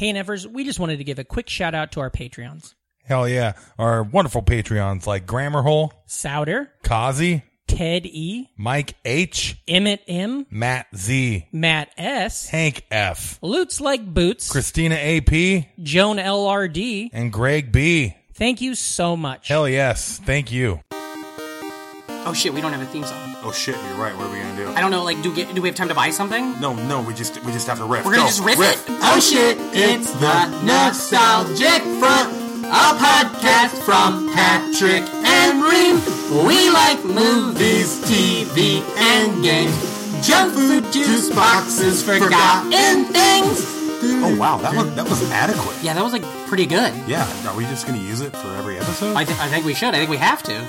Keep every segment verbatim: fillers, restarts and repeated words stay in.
Hey, Nevers, we just wanted to give a quick shout out to our Patreons. Hell yeah. Our wonderful Patreons like Grammarhole, Souder, Kazi, Ted E, Mike H, Emmett M, Matt Z, Matt S, Hank F, Lutz Like Boots, Christina A P, Joan L R D, and Greg B. Thank you so much. Hell yes. Thank you. Oh shit, we don't have a theme song. Oh shit, you're right. What are we gonna do? I don't know, like, do we, do we have time to buy something? No, no, we just we just have to riff. We're gonna Go, just riff, riff it? Oh shit, it's the Nostalgic Front, a podcast from Patrick and Reem. We like movies, T V, and games. Junk food, juice boxes, forgotten things. Oh wow, that was that was adequate. Yeah, that was like pretty good. Yeah, are we just gonna use it for every episode? I, th- I think we should. I think we have to.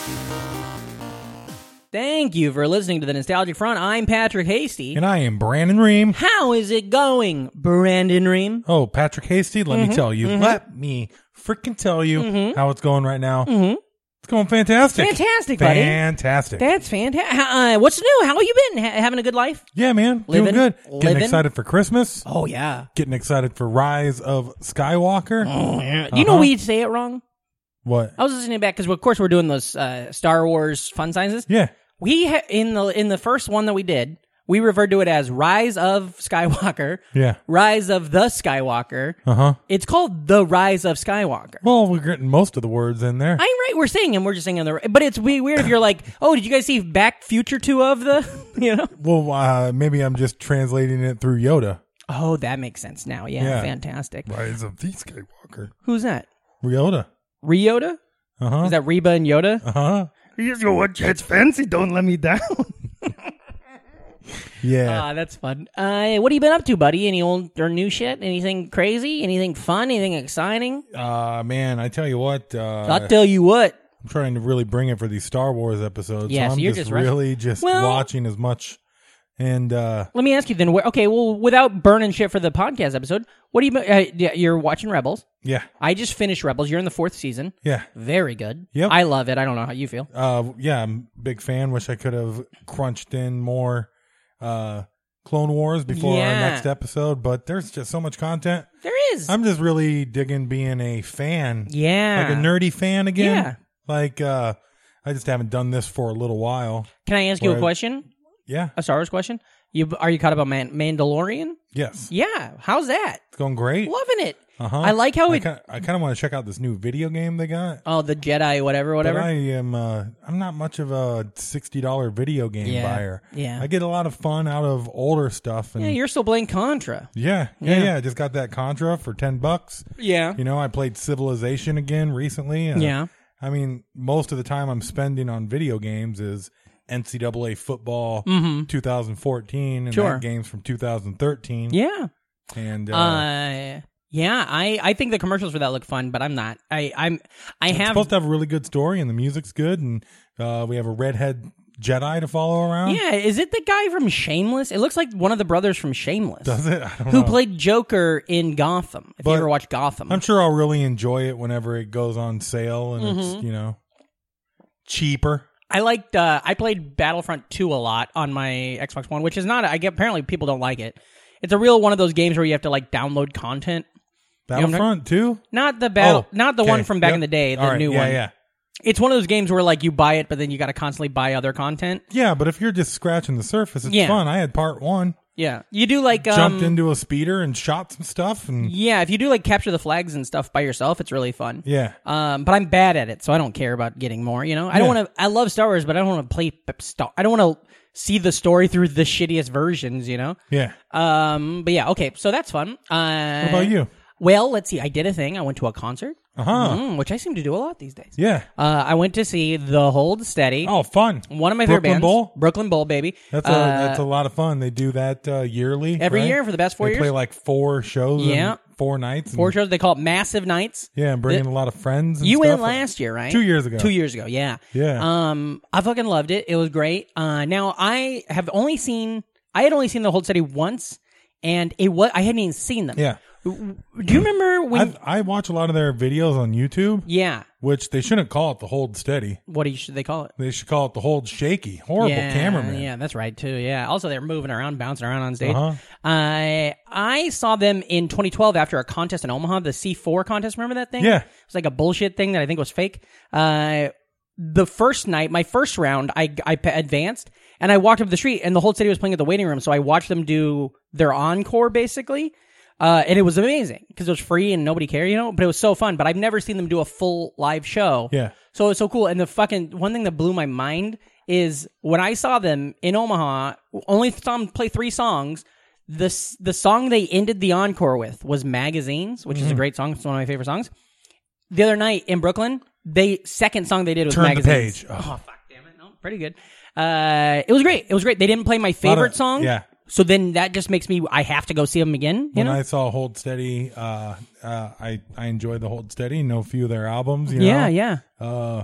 Thank you for listening to the Nostalgic Front. I'm Patrick Hasty. And I am Brandon Ream. How is it going, Brandon Ream? Oh, Patrick Hasty, let Mm-hmm. me tell you. Mm-hmm. Let me freaking tell you Mm-hmm. how it's going right now. Mm-hmm. It's going fantastic. Fantastic, buddy. Fantastic. That's fantastic. Uh, what's new? How you been? Ha- having a good life? Yeah, man. Living, Doing good. Getting living. excited for Christmas. Oh, yeah. Getting excited for Rise of Skywalker. Oh, yeah. Do you know Uh-huh. we say it wrong? What? I was listening back because, of course, we're doing those uh, Star Wars fun sizes. Yeah. We ha- in the in the first one that we did, we referred to it as Rise of Skywalker. Yeah. Rise of the Skywalker. Uh-huh. It's called The Rise of Skywalker. Well, we're getting most of the words in there. I'm right. We're saying them. We're just saying them. But it's we- weird if you're like, oh, did you guys see Back Future two of the, you know? Well, uh, maybe I'm just translating it through Yoda. Oh, that makes sense now. Yeah, Yeah. fantastic. Rise of the Skywalker. Who's that? Yoda. Ryota? Uh-huh. Is that Reba and Yoda? Uh-huh. Here's your what it's fancy, don't let me down. Yeah. Ah, that's fun. Uh, what have you been up to, buddy? Any old or new shit? Anything crazy? Anything fun? Anything exciting? Uh, man, I tell you what. Uh, I'll tell you what. I'm trying to really bring it for these Star Wars episodes. Yeah, so so I'm you're just, just rushing. really just Well- watching as much. And uh, Let me ask you then. Where, okay, well, without burning shit for the podcast episode, what do you? Uh, yeah, you're watching Rebels. yeah, I just finished Rebels. You're in the fourth season. yeah, Very good. Yep. I love it. I don't know how you feel. uh, yeah. I'm a big fan. Wish I could have crunched in more uh, Clone Wars before Yeah. our next episode, but there's just so much content. There is. I'm just really digging being a fan, yeah. like a nerdy fan again. Yeah. Like uh, I just haven't done this for a little while. Can I ask you a Right. question? Yeah. A Star Wars question? You are you caught up on Man- Mandalorian? Yes. Yeah. How's that? It's going great. Loving it. Uh-huh. I like how I it. kinda, I kind of want to check out this new video game they got. Oh, the Jedi, whatever, whatever. But I am uh, I'm not much of a sixty dollars video game Yeah, buyer. yeah. I get a lot of fun out of older stuff. And Yeah, you're still playing Contra. yeah, yeah, Yeah. yeah. I just got that Contra for ten bucks. Yeah. You know, I played Civilization again recently. Uh, Yeah. I mean, most of the time I'm spending on video games is N C double A football twenty fourteen and Sure. that game's from two thousand thirteen. Yeah. And uh, Uh, yeah. I, I think the commercials for that look fun, but I'm not. I I'm I it's have. supposed to have a really good story and the music's good, and uh, we have a redhead Jedi to follow around. Yeah. Is it the guy from Shameless? It looks like one of the brothers from Shameless. Does it? I don't Who know. played Joker in Gotham? If you But ever watched Gotham, I'm sure I'll really enjoy it whenever it goes on sale and Mm-hmm. it's, you know, cheaper. I liked. Uh, I played Battlefront two a lot on my Xbox One, which is not. I get apparently people don't like it. It's a real one of those games where you have to like download content. know what I'm Battlefront two? Not the battle, Oh, not the okay. one from back Yep. in the day, the All right. new yeah, one. Yeah, It's one of those games where like you buy it, but then you got to constantly buy other content. yeah. But if you're just scratching the surface, it's Yeah. fun. I had part one, Yeah, you do like um, jumped into a speeder and shot some stuff, and Yeah, if you do like capture the flags and stuff by yourself, it's really fun. yeah, Um, but I'm bad at it, so I don't care about getting more. You know, I don't Yeah. want to. I love Star Wars, but I don't want to play Star. I don't want to see the story through the shittiest versions. You know. yeah. Um, but yeah, okay, so that's fun. Uh, What about you? Well, let's see. I did a thing. I went to a concert, Uh huh. mm, which I seem to do a lot these days. Yeah. Uh, I went to see The Hold Steady. Oh, fun. One of my favorite Brooklyn bands, Bowl? Brooklyn Bowl, baby. That's a Uh, that's a lot of fun. They do that uh, yearly. every right? year for the past four they years. play like four shows. in Yeah. four nights. and- Four shows. They call it Massive Nights. Yeah, and bringing The- a lot of friends. And You stuff. went last year, right? Two years ago. Two years ago, yeah. Yeah. Um, I fucking loved it. It was great. Uh, now I have only seen. I had only seen The Hold Steady once, and it was I hadn't even seen them. Yeah. Do you remember when? I, I watch a lot of their videos on YouTube, yeah. which they shouldn't call it the Hold Steady. What do you, should they call it? They should call it the Hold Shaky. Horrible yeah, cameraman. Yeah, that's right too. Yeah. Also, they're moving around, bouncing around on stage. Uh-huh. I I saw them in twenty twelve after a contest in Omaha, the C four contest. Remember that thing? Yeah. It was like a bullshit thing that I think was fake. Uh, the first night, my first round, I I advanced and I walked up the street and the whole city was playing at the waiting room, so I watched them do their encore basically. Uh, and it was amazing because it was free and nobody cared, you know, but it was so fun. But I've never seen them do a full live show. Yeah. So it was so cool. And the fucking one thing that blew my mind is when I saw them in Omaha, only saw them play three songs. The, the song they ended the encore with was Magazines, which mm-hmm. is a great song. It's one of my favorite songs. The other night in Brooklyn, they second song they did was Turn Magazines. the page. Oh. oh, fuck, damn it. No, pretty good. Uh, it was great. It was great. They didn't play my favorite of, song. Yeah. So then that just makes me, I have to go see them again. You when know? I saw Hold Steady, uh, uh, I, I enjoyed the Hold Steady, know a few of their albums, you yeah, know? yeah. Uh,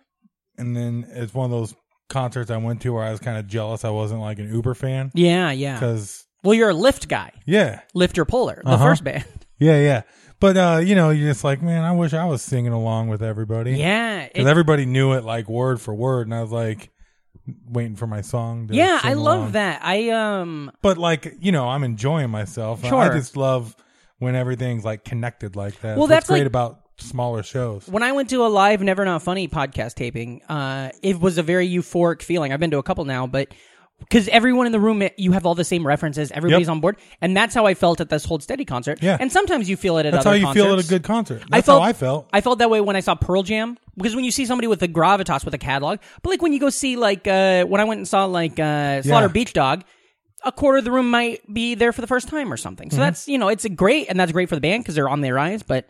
and then it's one of those concerts I went to where I was kind of jealous I wasn't like an Uber fan. Yeah, yeah. Because, well, you're a Lyft guy. yeah. Lyft or Polar, the Uh-huh. first band. Yeah, yeah. But, uh, you know, you're just like, man, I wish I was singing along with everybody. Yeah. Because it- everybody knew it like word for word. And I was like, waiting for my song to yeah, sing I love along. that. I, um, But, like, you know, I'm enjoying myself. Sure. I just love when everything's, like, connected like that. Well, What's that's great like- about smaller shows. when I went to a live Never Not Funny podcast taping, uh, it was a very euphoric feeling. I've been to a couple now, but because everyone in the room, you have all the same references, everybody's Yep. on board, and that's how I felt at this Hold Steady concert. Yeah. And sometimes you feel it at That's other how you concerts. feel at a good concert. That's I felt, how I felt. I felt that way when I saw Pearl Jam, because when you see somebody with the gravitas with a catalog, but like when you go see like uh, when I went and saw like uh, Slaughter Yeah. Beach Dog, a quarter of the room might be there for the first time or something. So Mm-hmm. that's, you know, it's a great, and that's great for the band because they're on their rise. But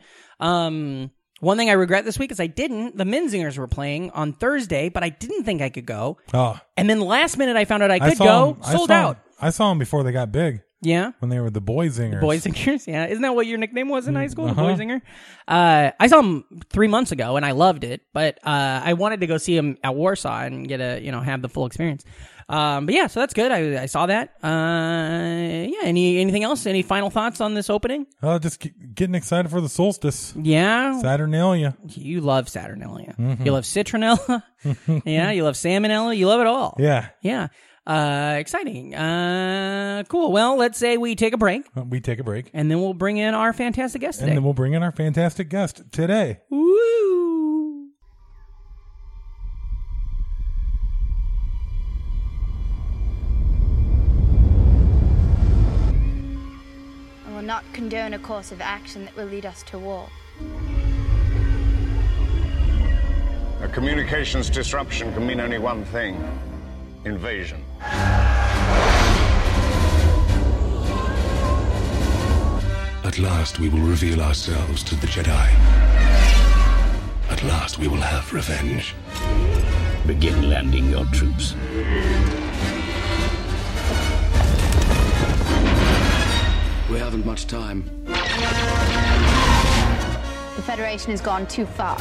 um, one thing I regret this week is I didn't. The Menzingers were playing on Thursday, but I didn't think I could go. Oh, And then last minute I found out I I could saw go. 'em- I Sold saw 'em- out. I saw them before they got big Yeah. when they were the Boy Zingers. Boy Singers, yeah. Isn't that what your nickname was in high school? Uh-huh. The Boy Singer? Uh, I saw him three months ago and I loved it, but uh, I wanted to go see him at Warsaw and get a, you know, have the full experience. Um, but yeah, so that's good. I, I saw that. Uh, yeah. Any anything else? Any final thoughts on this opening? Oh, just get- getting excited for the solstice. Yeah. Saturnalia. You love Saturnalia. Mm-hmm. You love Citronella. yeah. You love Salmonella. You love it all. Yeah. Yeah. Uh, exciting. Uh, cool. Well, let's say we take a break Uh, We take a break. and then we'll bring in our fantastic guest And today. then we'll bring in our fantastic guest today. Woo! I will not condone a course of action that will lead us to war. A communications disruption can mean only one thing: invasion. At last we will reveal ourselves to the Jedi. At last we will have revenge. Begin landing your troops. We haven't much time. The Federation has gone too far.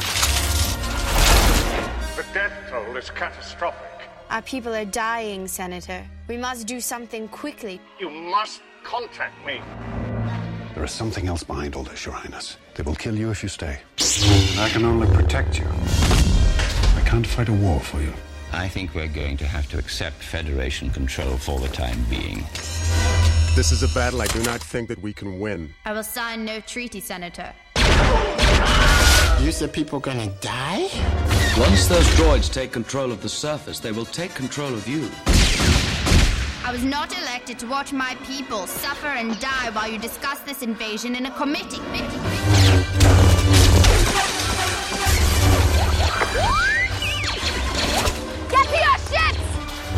The death toll is catastrophic. Our people are dying, Senator. We must do something quickly. You must contact me. There is something else behind all this, Your Highness. They will kill you if you stay. I can only protect you. I can't fight a war for you. I think we're going to have to accept Federation control for the time being. This is a battle I do not think that we can win. I will sign no treaty, Senator. You said people gonna die? Once those droids take control of the surface, they will take control of you. I was not elected to watch my people suffer and die while you discuss this invasion in a committee. Get to your ships!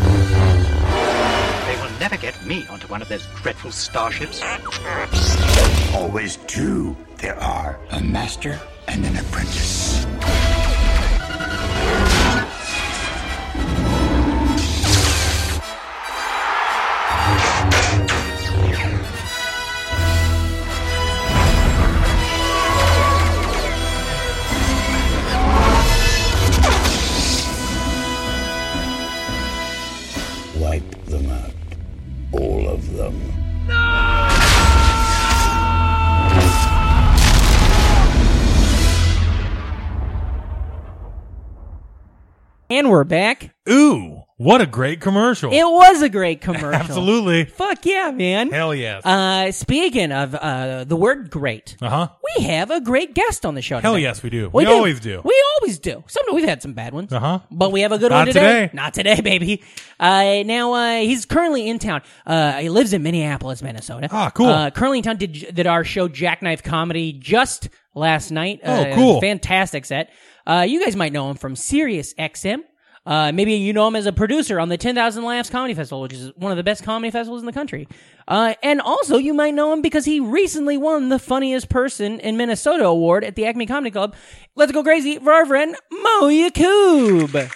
They will never get me onto one of those dreadful starships. Always two there are. A master and an apprentice. Wipe them out. All of them. No! And we're back. Ooh, what a great commercial. It was a great commercial. Absolutely. Fuck yeah, man. Hell yes. Uh, speaking of uh, the word great, uh-huh. we have a great guest on the show Hell today. yes, we do. We, we always do. We always do. Sometimes we've had some bad ones. Uh-huh. But we have a good Not one today. today. Not today, baby. Uh, now, uh, he's currently in town. Uh, he lives in Minneapolis, Minnesota. Ah, cool. Uh, currently in town, did, did our show Jackknife Comedy just last night. Oh, uh, cool. Fantastic set. Uh, you guys might know him from Sirius X M. Uh, maybe you know him as a producer on the ten thousand Laughs Comedy Festival, which is one of the best comedy festivals in the country. Uh, and also you might know him because he recently won the Funniest Person in Minnesota award at the Acme Comedy Club. Let's go crazy for our friend Mo Yakub.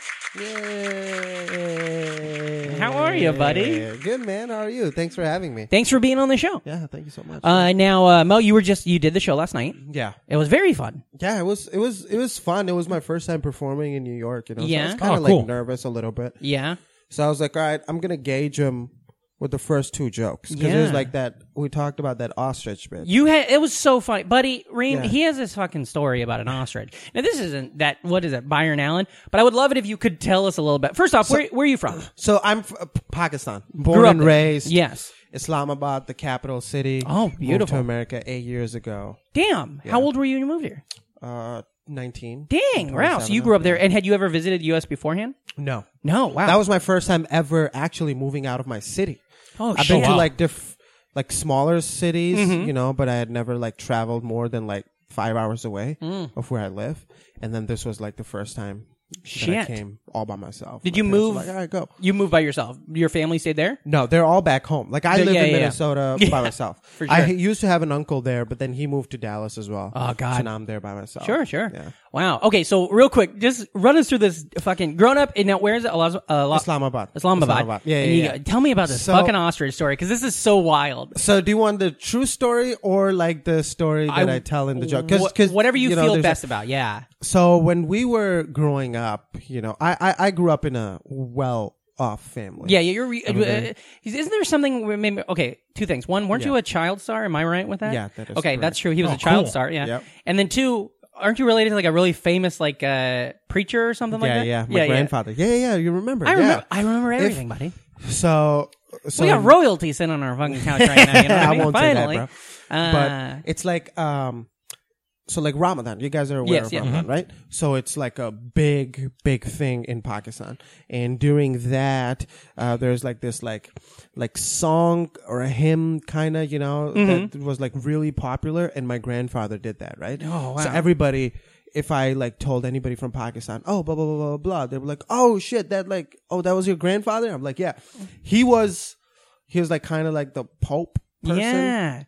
Yay. How are you, buddy? Good, man. How are you? Thanks for having me. Thanks for being on the show. Yeah, thank you so much. Uh, now, uh, Mo, you were just, you did the show last night. Yeah. It was very fun. Yeah, it was, it was, it was fun. It was my first time performing in New York, you know. Yeah. So I was kind of Oh, like cool. nervous a little bit. Yeah. So I was like, all right, I'm going to gauge him with the first two jokes. Because it was Yeah. like that, we talked about that ostrich bit. You had, it was so funny. Buddy, Reem, Yeah. he has this fucking story about an ostrich. Now, this isn't that, what is it, Byron Allen? But I would love it if you could tell us a little bit. First off, So- where, where are you from? So I'm f- uh, Pakistan, born Grew up and there. raised. Yes. Islamabad, the capital city. Oh, Moved beautiful. to America eight years ago. Damn. Yeah. How old were you when you moved here? Uh, nineteen. Dang, wow. So you grew up there. And had you ever visited U S beforehand? No. No, wow. That was my first time ever actually moving out of my city. Oh, I've shit. been to Wow. like diff, like smaller cities, Mhm. you know, but I had never like traveled more than like five hours away Mm. of where I live. And then this was like the first time that I Shit. came all by myself. Did My you parents were move? Like, all right, go. You moved by yourself. Your family stayed there? No, they're all back home. Like I Yeah, live yeah, in yeah. Minnesota Yeah, by myself. for I sure. used to have an uncle there, but then he moved to Dallas as well. Oh, God. So now I'm there by myself. Sure, sure. Yeah. Wow. Okay, so real quick, just run us through this fucking grown up. And now, where is it? Alaz- uh, La- Islamabad. Islamabad. Islamabad. Yeah, And yeah, you yeah. go- tell me about this So- fucking ostrich story because this is so wild. So do you want the true story or like the story that I, tell in the joke? Cause, wh- 'cause, whatever you, know, feel there's best a- about. Yeah. So when we were growing up, you know, I, I, I grew up in a well-off family. Yeah, yeah, you're. Re- I'm a very- uh, isn't there something? Where maybe okay, two things. One, weren't Yeah. you a child star? Am I right with that? Yeah, that is okay. correct. That's true. He was Oh, a child cool. star. Yeah. Yep. And then two, aren't you related to like a really famous like uh, preacher or something like yeah, that? yeah. My grandfather. Yeah, yeah, yeah. You remember? I yeah. remember. I remember If- everything, buddy. So, so we got royalty sitting on our fucking couch right now. You know what I, I mean? won't Finally. say that, bro. Uh, But it's like, um, so like Ramadan. You guys are aware Yes, of yeah. Ramadan, right? So it's like a big, big thing in Pakistan. And during that, uh, there's like this like, like song or a hymn kind of, you know, Mhm. that was like really popular. And my grandfather did that, right? Oh, So wow. everybody, if I like told anybody from Pakistan, oh, blah, blah, blah, blah, blah, they were like, oh shit, that like, oh, that was your grandfather? I'm like, yeah. He was, he was like kind of like the Pope person. yeah.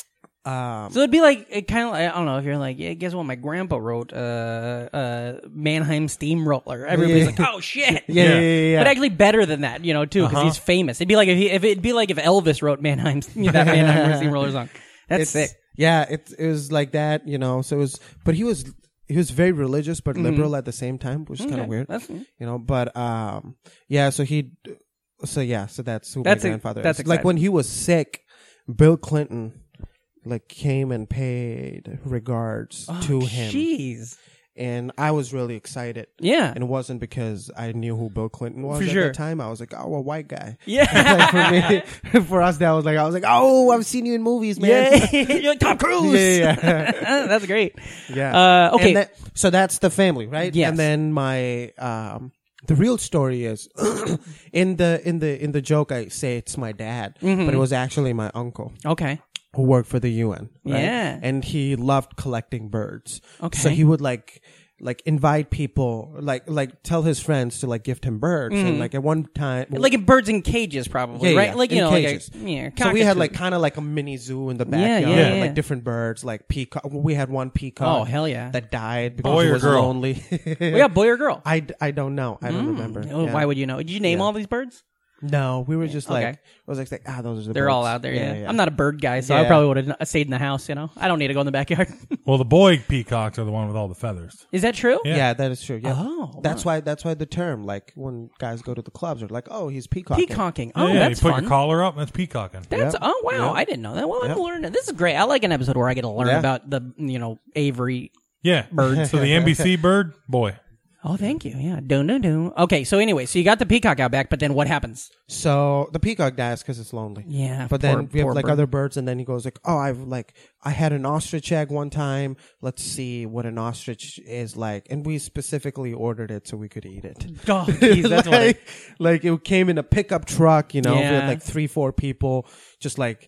Um, So it'd be like it kind of I don't know if you're like yeah guess what my grandpa wrote uh uh Mannheim Steamroller everybody's Yeah. like oh shit Yeah, yeah, yeah, yeah. but actually better than that you know too because Uh-huh. he's famous it'd be like if he, if it'd be like if Elvis wrote Mannheim that Mannheim Steamroller song that's It's- sick Yeah, it it was like that, you know. So it was, but he was he was very religious but Mhm. liberal at the same time, which is kind Okay, of weird, that's- you know. But um, yeah. So he, so yeah. So that's who That's my a- grandfather that's is. Like exciting. when he was sick, Bill Clinton like came and paid regards Oh, to him. jeez. And I was really excited. Yeah. And it wasn't because I knew who Bill Clinton was For at sure. that time. I was like, oh, a white guy. Yeah. Like for me, for us, that was like, I was like, oh, I've seen you in movies, man. Yeah. You're like Tom Cruise. Yeah, yeah. That's great. Yeah. Uh, okay. And that- so that's the family, right? Yes. And then my um the real story is in the in the in the joke I say it's my dad, Mhm. but it was actually my uncle. Okay. Who worked for the U N. Right? Yeah. And he loved collecting birds. Okay. So he would like like invite people, like like tell his friends to like gift him birds. Mhm. And like at one time, Like in birds in cages, probably, Yeah, right? yeah, Like you in know, cages. like a, yeah. So we had cockatoo. like kind of like a mini zoo in the Yeah, backyard, yeah, yeah. like different birds, like peacock. We had one peacock. Oh, hell yeah. That died because Boy he or was girl? lonely. We got boy or girl? I, d- I don't know. I don't Mm. remember. Oh, Yeah. Why would you know? Did you name Yeah. all these birds? No, we were just like, Okay. I was like, like, ah, those are the They're birds. all out there. Yeah, yeah. I'm not a bird guy, so I Yeah. probably would have stayed in the house. You know, I don't need to go in the backyard. Well, the boy peacocks are the one with all the feathers. Is that true? Yeah. that is true. Yeah. Oh, that's why. That's why the term, like, when guys go to the clubs, are like, oh, he's peacocking. Peacocking. Yeah, Oh, yeah, that's you put fun. your collar up, that's peacocking. That's Yep. oh wow, Yep. I didn't know that. Well, I'm Yep. learning. This is great. I like an episode where I get to learn Yeah. about the you know Avery. Yeah. Bird. So the N B C bird, boy. Oh, thank you. Yeah. Dun, dun, dun. Okay, so anyway, so you got the peacock out back, but then what happens? So the peacock dies because it's lonely. Yeah. But poor- then we have poor like bird. other birds, and then he goes like, "Oh, I've like I had an ostrich egg one time. Let's see what an ostrich is like." And we specifically ordered it so we could eat it. Oh, geez, that's funny. like, like it came in a pickup truck. You know, we Yeah. had like three, four people, just like.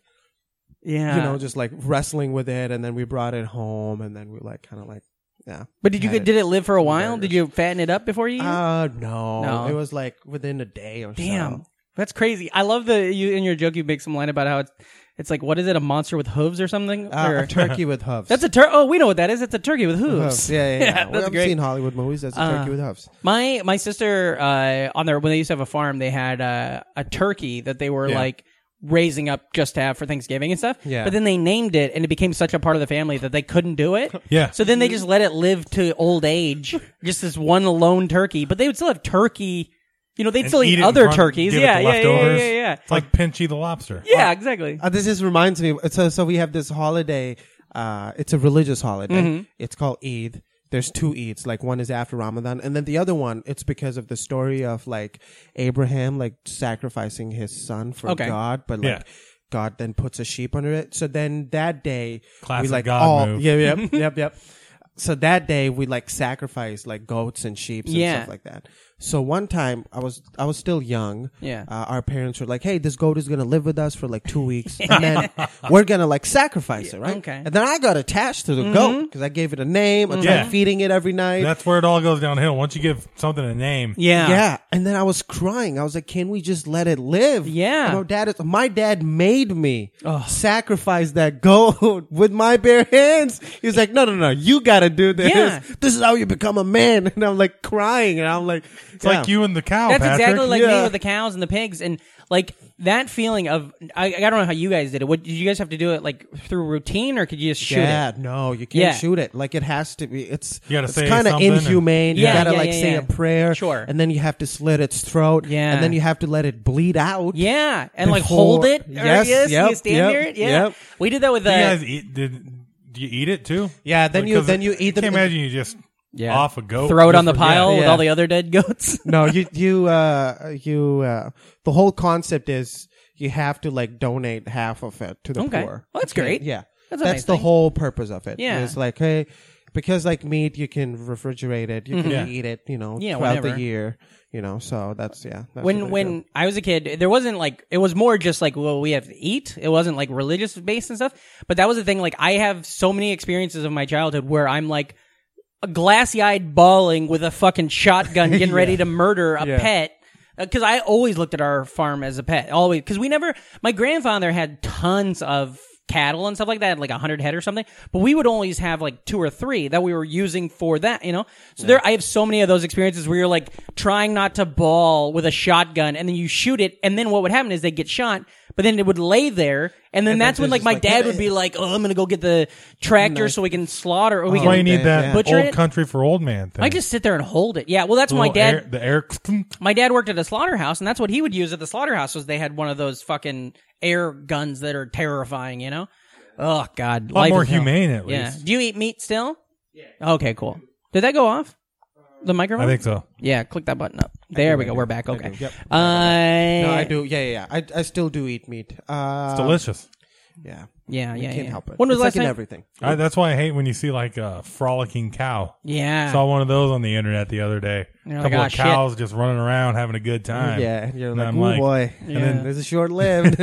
Yeah. You know, just like wrestling with it, and then we brought it home, and then we like kind of like, yeah. But did you had did it live for a while? Did you fatten it up before you? Uh, no. No. It was like within a day or Damn, so. that's crazy. I love the you in your joke. You make some line about how it's it's like what is it? A monster with hooves or something? Uh, or, a turkey with hooves. That's a tur. Oh, we know what that is. It's a turkey with hooves. Hooves. Yeah, yeah, yeah. that's Well, I've great. seen Hollywood movies. That's a turkey Uh, with hooves. My my sister uh, on their when they used to have a farm, they had uh, a turkey that they were Yeah. like raising up just to have for Thanksgiving and stuff. Yeah. But then they named it, and it became such a part of the family that they couldn't do it. Yeah. So then they just let it live to old age, just this one lone turkey. But they would still have turkey. You know, they'd And still eat, it in other front- turkeys. give it Yeah, the yeah, yeah, yeah, leftovers. yeah, yeah. It's like Pinchy the lobster. Yeah, exactly. Uh, this just reminds me. So, so we have this holiday. Uh, it's a religious holiday. Mhm. It's called Eid. There's two Eids. Like one is after Ramadan, and then the other one. It's because of the story of like Abraham, like sacrificing his son for Okay. God, but like. Yeah. God then puts a sheep under it. So then that day Classic we like God all move. yeah yep yep yep. So that day we like sacrifice like goats and sheep and Yeah. stuff like that. So one time I was I was still young. Yeah. Uh, our parents were like, "Hey, this goat is gonna live with us for like two weeks, and then we're gonna like sacrifice it, right?" Okay. And then I got attached to the goat because I gave it a name. I tried Yeah. feeding it every night. That's where it all goes downhill. Once you give something a name. Yeah. Yeah, and then I was crying. I was like, "Can we just let it live?" Yeah. And my dad, is, my dad made me sacrifice that goat with my bare hands. He was like, "No, no, no, you got to do this. Yeah. This is how you become a man." And I'm like crying, and I'm like, It's like you and the cow, That's Patrick. exactly like me Yeah. with the cows and the pigs, and like that feeling of I, I don't know how you guys did it. What did you guys have to do it like through routine, or could you just shoot yeah, it? no, you can't Yeah. shoot it. Like it has to be. It's You gotta it's say kind of something and- inhumane. Yeah, you gotta yeah, like yeah, say yeah. a prayer, Sure. and then you have to slit its throat, Yeah. and then you have to let it bleed out. Yeah, and like Before- hold it. Or, Yes, yes, yep, you stand yep, near it. Yeah, yep. we did that with Do uh, you guys eat? Did do you eat it too? Yeah, then you Because then you eat I them. can't imagine you just yeah. off a goat. throw it just on the for- pile yeah. with Yeah. all the other dead goats. No, you you uh you uh the whole concept is you have to like donate half of it to the Okay. poor. Well, that's You can't- great. Yeah, That's a that's nice the thing. whole purpose of it. Yeah. It's like, hey, because like meat, you can refrigerate it, you can Yeah. eat it, you know, Yeah, throughout whenever. the year, you know. So that's yeah. That's what when they when do. I was a kid, there wasn't like it was more just like well we have to eat. It wasn't like religious based and stuff. But that was the thing. Like I have so many experiences of my childhood where I'm like glassy eyed bawling with a fucking shotgun, getting ready to murder a Yeah. pet. Because I always looked at our farm as a pet, always. Because we never, my grandfather had tons of cattle and stuff like that, like a hundred head or something. But we would always have like two or three that we were using for that, you know. So there, I have so many of those experiences where you're like trying not to bawl with a shotgun, and then you shoot it, and then what would happen is they get shot, but then it would lay there, and then And that's then when like just my like, dad "Hey." would be like, "Oh, I'm gonna go get the tractor Nice. so we can slaughter, or we That's can why you need that Yeah. butcher old it." country for old man thing. I just sit there and hold it. Yeah, well, that's The my little dad. air, the air. My dad worked at a slaughterhouse, and that's what he would use at the slaughterhouse. Was they had one of those fucking air guns that are terrifying, you know? Oh God, A lot life more is hell. humane, at Yeah. least. Do you eat meat still? Yeah. Okay, cool. Did that go off? The microphone? I think so. Yeah, click that button up. There we go. We're back. Okay. do. Yep. Uh, No, I do. Yeah, yeah, yeah. I I still do eat meat. Uh, It's delicious. Yeah. Yeah, We yeah, can't yeah. help it. When was It's the last like in time- everything. I, that's why I hate when you see like a frolicking cow. Yeah. Saw one of those on the internet the other day. You're A like, couple "Ah, of shit." cows just running around having a good time. Yeah, and you're And like, I'm oh like- boy, and Yeah. then this is short lived.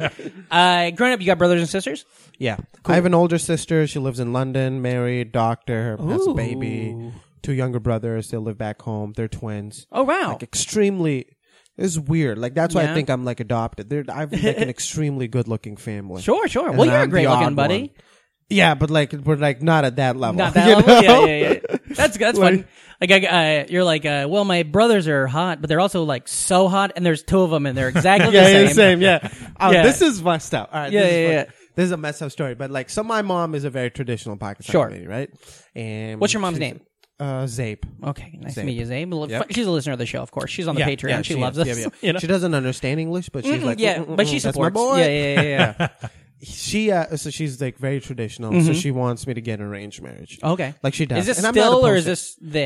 Uh, growing up, you got brothers and sisters? Yeah. I have an older sister. She lives in London, married, doctor, has a baby. Two younger brothers. They live back home. They're twins. Oh, wow. Like extremely. It's weird. Like that's why Yeah. I think I'm like adopted. They're I've like an extremely good looking family. Sure, sure. And Well, you're a I'm the great looking odd buddy. one. Yeah, but like we're like not at that level. Not that you level. know? Yeah, yeah, yeah. That's that's Like- fun. Like, I, uh, you're like, uh, well, my brothers are hot, but they're also like so hot, and there's two of them, and they're exactly yeah, the same. yeah, same. Yeah. Oh, Yeah. this is messed up. All right. Yeah, this is yeah, fun. yeah. This is a messed up story, but like, so my mom is a very traditional Pakistani Sure. lady, right? And What's your mom's she's- name? Uh, Zabe. Okay, nice to Zabe. meet you, Zabe. Yep. She's a listener of the show, of course. She's on the Yeah, Patreon. yeah, she, she loves is. us. Yeah, yeah. You know? She doesn't understand English, but she's Mm-mm, like, yeah, mm, mm, but mm, she that's my supports. boy. Yeah, yeah, yeah, yeah. She uh, so she's like very traditional, so Mhm. she wants me to get an arranged marriage. Okay. like she does. Is this And I'm not still or opposed is to- this then?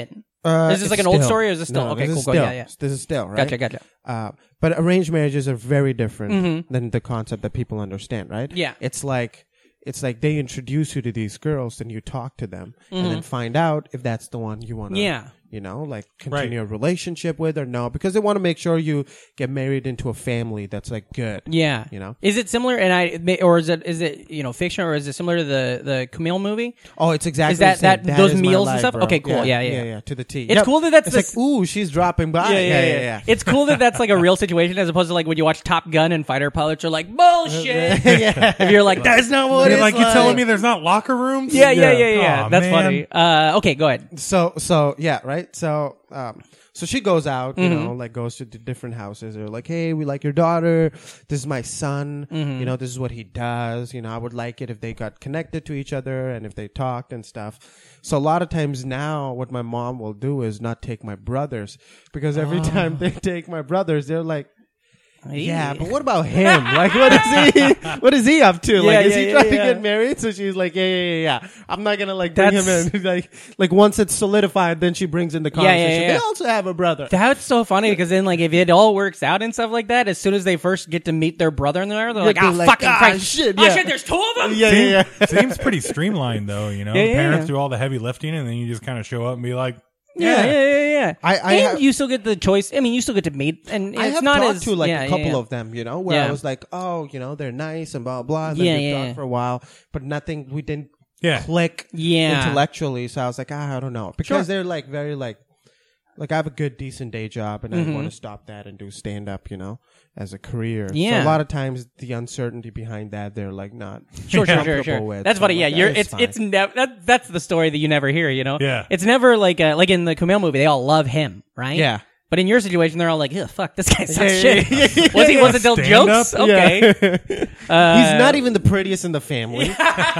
Uh, is this like it's an old still. story, or is this still No, okay? This Cool, is cool. still. Yeah, yeah. This is still right. Gotcha, gotcha. Uh, but arranged marriages are very different Mhm. than the concept that people understand, right? Yeah. It's like it's like they introduce you to these girls, then you talk to them, and Mhm. then find out if that's the one you want to. Yeah. You know, like continue a relationship with or no, because they want to make sure you get married into a family that's like good. Yeah. You know? Is it similar? And I or is it is it you know fiction, or is it similar to the the Camille movie? Oh, it's exactly is that the same. that, That those is my meals and life, stuff? bro. Okay, cool. Yeah, yeah, yeah, yeah. yeah, to the T. It's Yep. cool that that's it's this, like, ooh, she's dropping by. Yeah, yeah, yeah, yeah. It's cool that that's like a real situation, as opposed to like when you watch Top Gun and fighter pilots are like bullshit. Yeah. If you're like, that's not what You're it's like, like. you telling me there's not locker rooms? Yeah, yeah, yeah, yeah. Aw, That's man. funny. Uh, okay, go ahead. So, so yeah, right. So, um, so she goes out, you Mhm. know, like goes to the different houses. They're like, hey, we like your daughter. This is my son. Mhm. You know, this is what he does. You know, I would like it if they got connected to each other and if they talked and stuff. So a lot of times now, what my mom will do is not take my brothers, because every Oh. time they take my brothers, they're like, yeah, Hey. but what about him? Like, what is he? What is he up to? Yeah, like, is yeah, he yeah, trying yeah. to get married? So she's like, yeah, yeah, yeah, yeah. I'm not gonna like bring That's- him in. like, like once it's solidified, then she brings in the Yeah, yeah, conversation. yeah. They also have a brother. That's so funny, because then like if it all works out and stuff like that, as soon as they first get to meet their brother in there, they're like, they're ah, like, fucking ah, Christ. shit, Oh yeah. shit, there's two of them? Yeah, Seems, yeah, yeah. seems pretty streamlined though, you know. Yeah, yeah, Parents yeah. do all the heavy lifting, and then you just kind of show up and be like, Yeah, yeah, yeah, yeah. I- I and have- you still get the choice. I mean, you still get to meet, and I it's have not talked as to like yeah, a yeah, couple yeah. of them, you know, where Yeah. I was like, oh, you know, they're nice and blah blah. And then Yeah, we yeah, talked yeah. for a while, but nothing. We didn't Yeah. click Yeah. intellectually. So I was like, ah, I don't know, because Sure. they're like very like. Like, I have a good, decent day job, and Mhm. I want to stop that and do stand up, you know, as a career. Yeah. So a lot of times, the uncertainty behind that, they're like not Sure, sure, sure, comfortable sure. with. That's So funny. I'm Yeah, like, you're. "Ah, It's fine." it's never that. That's the story that you never hear. You know. Yeah. It's never like uh, like in the Kumail movie. They all love him, right? Yeah. But in your situation, they're all like, "Ugh, fuck, this guy sucks Yeah, shit." yeah, yeah, Was he yeah. wants to tell Stand jokes? up? Okay. Yeah. Uh, he's not even the prettiest in the family,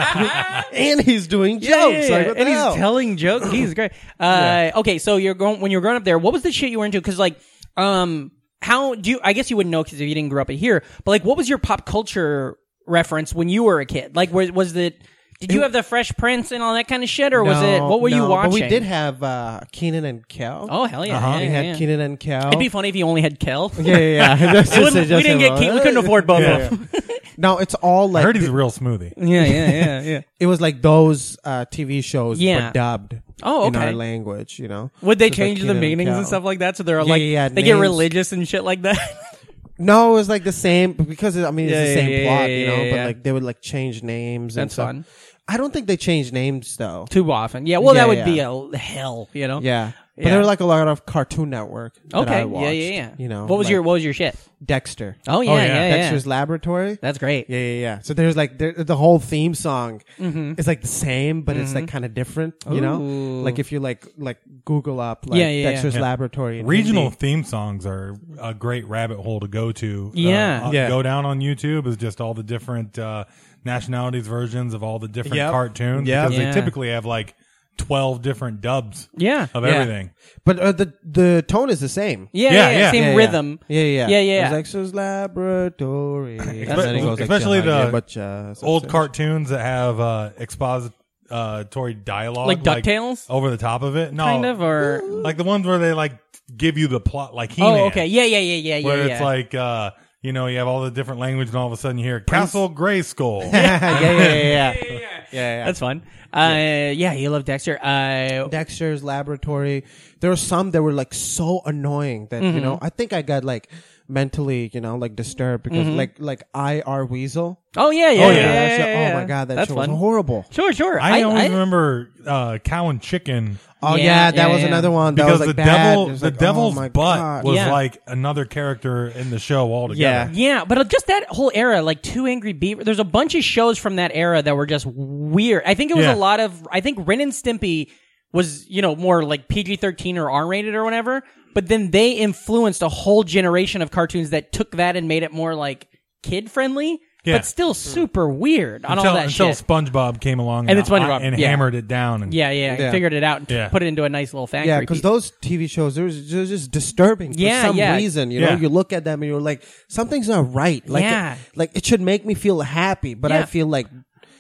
and he's doing jokes. Yeah, yeah, yeah. Like, what the and he's hell? telling jokes. He's great. Uh, Okay, so you're going when you're growing up there. What was the shit you were into? Because like, um, how do you? I guess you wouldn't know because you didn't grow up here. But like, what was your pop culture reference when you were a kid? Like, was, was it? Did you have the Fresh Prince and all that kind of shit, or was it? No, What were you no, watching? But we did have uh, Keenan and Kel. Oh hell yeah! Uh-huh. yeah, we yeah, had yeah. Keenan and Kel. It'd be funny if you only had Kel. Yeah, yeah, yeah. That's we, just- wouldn't- just we didn't him, get. Ke- we uh, couldn't afford both yeah, of them. No, it's all I like heard he's a real smoothie. Yeah, yeah, yeah, yeah. it was like those uh, T V shows, Yeah. but dubbed Oh, in okay. our language. You know, Would they Just like change the Keenan meanings and Kel. stuff like that? So they're Yeah, like, yeah, they get names. religious and shit like that. No, it was like the same because I mean it's Yeah, the yeah, same yeah, plot, yeah, you know. yeah, But yeah. like they would like change names and That's stuff. fun. I don't think they changed names though. Too often. Yeah, well, Yeah, that would yeah. be a hell, you know? Yeah, but Yeah. there were like a lot of Cartoon Network. That Okay. I watched, yeah, yeah, yeah. You know, what was like your what was your shit? Dexter? Oh yeah, Oh, yeah, yeah. yeah. Dexter's Laboratory. That's great. Yeah, yeah, yeah. So there's like there, the whole theme song Mhm. is like the same, but it's like kind of different. You know, Ooh. like if you like like Google up like Yeah, yeah, yeah. Dexter's Yeah. Laboratory. In Regional Hindi. theme songs are a great rabbit hole to go to. Yeah. Uh, uh, Yeah. Go down on YouTube is just all the different uh, nationalities versions of all the different Yep. cartoons Yep. because Yeah. they typically have like twelve different dubs Yeah. of Yeah. everything. But uh, the the tone is the same. Yeah, Yeah, yeah, yeah. yeah. Same Yeah, yeah. rhythm. Yeah, yeah, Yeah, yeah. It's Dexter's Laboratory. And Espe- then it goes, like, especially the "Jahagia bacha," so- Old so- cartoons that have uh, expository dialogue, Like DuckTales? over the top of it. No, Kind of, or like the ones where they like give you the plot, like He-Man. oh, okay, yeah, yeah, yeah, yeah, Where yeah. it's yeah. like, uh, you know, you have all the different language, and all of a sudden you hear Castle Grayskull. yeah, yeah, yeah, yeah, yeah, yeah. That's fun. Uh, yeah, you love Dexter. Uh, Dexter's Laboratory. There were some that were like so annoying that you Mm-hmm. know. I think I got like mentally, you know, like disturbed because like like I R Weasel. oh yeah, yeah, Oh, yeah, yeah. yeah, That shit- yeah, yeah. Oh my god, that That's shit fun. was horrible. Sure, sure. I, always I, remember uh, Cow and Chicken Oh Yeah, yeah, that yeah, was yeah. another one that because was like the bad. devil, It was the like, oh devil's my butt God. was Yeah. like another character in the show altogether. Yeah, but just that whole era, like Two Angry Beaver. There's a bunch of shows from that era that were just weird. I think it was Yeah. a lot of. I think Ren and Stimpy was, you know, more like P G thirteen or R rated or whatever. But then they influenced a whole generation of cartoons that took that and made it more like kid friendly, Yeah. but still super weird on Until, all that until shit. SpongeBob came along And and, then SpongeBob, and yeah. hammered it down. And, yeah, yeah, Yeah. figured it out and Yeah. put it into a nice little factory. Yeah, because piece. those T V shows, they're just, they're just disturbing for Yeah, some yeah. reason. You know, Yeah. you look at them and you're like, something's not right. Like, Yeah. it, like it should make me feel happy, but Yeah. I feel like,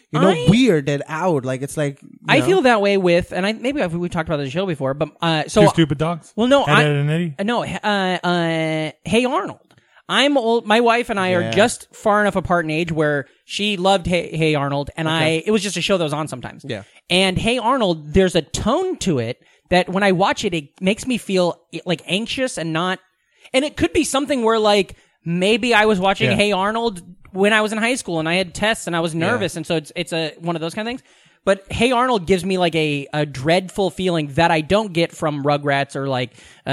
you know, I- weirded out. Like it's like you I know? feel that way with, and I maybe I've, we talked about this show before, but uh, so Two Stupid Dogs? Well, no, Ed, I, Ed, and Eddie? uh, no, uh, uh, Hey Arnold. I'm old. My wife and I Yeah. are just far enough apart in age where she loved Hey, hey Arnold, and Okay. I it was just a show that was on sometimes. Yeah. And Hey Arnold, there's a tone to it that when I watch it, it makes me feel like anxious and not. And it could be something where like maybe I was watching Yeah. Hey Arnold when I was in high school and I had tests and I was nervous, and so it's it's a one of those kind of things. But Hey Arnold gives me like a, a dreadful feeling that I don't get from Rugrats or like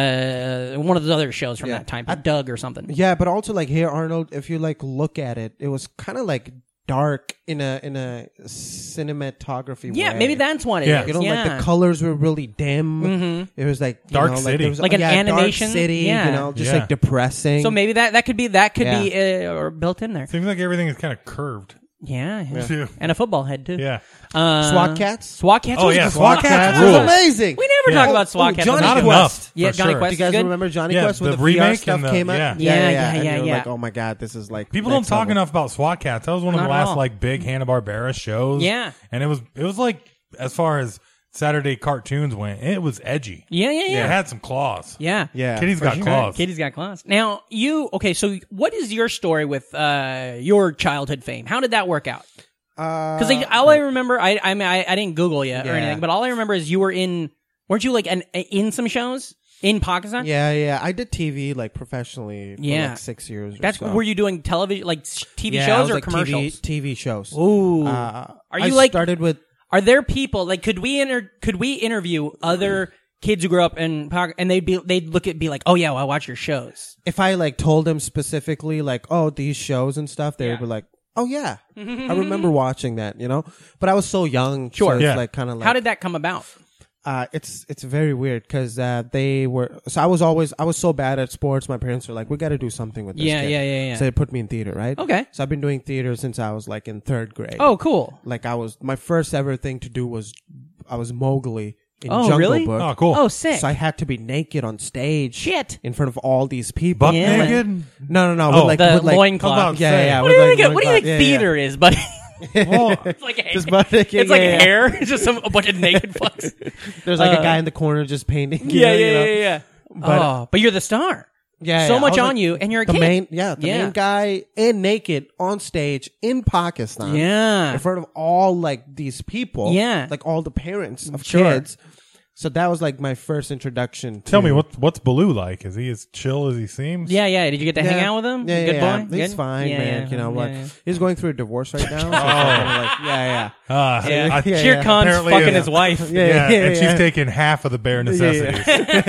uh, one of those other shows from Yeah. that time, Doug or something. Yeah, but also like Hey Arnold, if you like look at it, it was kind of like dark in a in a cinematography Yeah, way. maybe that's what it Yeah. is. You know, like Yeah. the colors were really dim. Mhm. It was like you Dark know, City. like, there was, Like an yeah, animation? Dark City. Yeah. You know, just Yeah. like depressing. So maybe that, that could be that could Yeah. be uh, or built in there. Seems like everything is kind of curved. Yeah, yeah. Yeah. And a football head too. Yeah. Uh, SWAT Cats? SWAT Cats. Oh, was yeah, good. SWAT Cats was rules. amazing. We never Yeah. talk about SWAT Oh, Cats. Johnny Not Quest. enough. Yeah, for Johnny sure. Quest. Do you guys Good. remember Johnny Yeah, Quest when the the, V R remake stuff and the- came out? yeah. Yeah, yeah, and yeah, you were yeah. like, oh my god, this is like People next don't talk level. enough about SWAT Cats. That was one of Not the at last all. like big Hanna-Barbera shows. Yeah. And it was it was like as far as Saturday cartoons went, it was edgy. Yeah, yeah, yeah. It had some claws. Yeah. Yeah, Kitty's for got sure. claws. Kitty's got claws. Now, you, okay, so what is your story with uh, your childhood fame? How did that work out? Because Uh, all I remember, I I mean, I, I didn't Google you or Yeah. anything, but all I remember is you were in, weren't you like an, in some shows in Pakistan? yeah, yeah. I did T V like professionally for Yeah. like six years. Or That's, so. were you doing television, like s- T V yeah, I shows was, or like, commercials? T V, T V shows. Ooh. Uh, Are I you like, started with are there people, like, could we inter, could we interview other kids who grew up in Pakistan and they'd be, they'd look at, be like, oh yeah, well, I watch your shows. if I like told them specifically like, oh, these shows and stuff, they Yeah. would be like, oh yeah, I remember watching that, you know. But I was so young, Sure. So it's Yeah. like kind of like How did that come about? Uh, it's it's very weird because uh, they were. So I was always I was so bad at sports. My parents were like, "We got to do something with this." Yeah, kid. yeah, yeah, yeah. So they put me in theater, right? Okay. So I've been doing theater since I was like in third grade. Oh, cool. Like I was my first ever thing to do was I was Mowgli in Oh, Jungle really? Book. Oh, cool. Oh, sick. So I had to be naked on stage. Shit. In front of all these people. Buck Yeah. naked? No, no, no. Oh. with like, The with like, loincloth. I was about to Yeah, say. yeah. What with do you like think, what do you think loincloth. Yeah, theater is, buddy? Well, It's like a, Just butt naked, it's like yeah, yeah. hair. It's just some, a bunch of naked fucks. There's like Uh, a guy in the corner just painting. you Yeah, know, yeah, you know? yeah, yeah. But- oh, but you're the star. Yeah, So yeah. I much was on like you, and you're a the kid. main, yeah, the Yeah. main guy and naked on stage in Pakistan. Yeah. in front of all like these people. Yeah. like all the parents of Sure. kids. So that was like my first introduction. To, tell me what what's Baloo like? Is he as chill as he seems? Yeah, yeah. Did you get to hang Yeah. out with him? Yeah, Good yeah, boy. He's Good? fine, Yeah, man. yeah. You know what? Yeah, yeah. He's going through a divorce right now. So it's Oh. kinda like, yeah, yeah. Uh, Yeah. I- Yeah, Shere yeah. Khan's Apparently, fucking uh, his wife. Yeah, Yeah, yeah, and yeah. she's taking half of the bare necessities.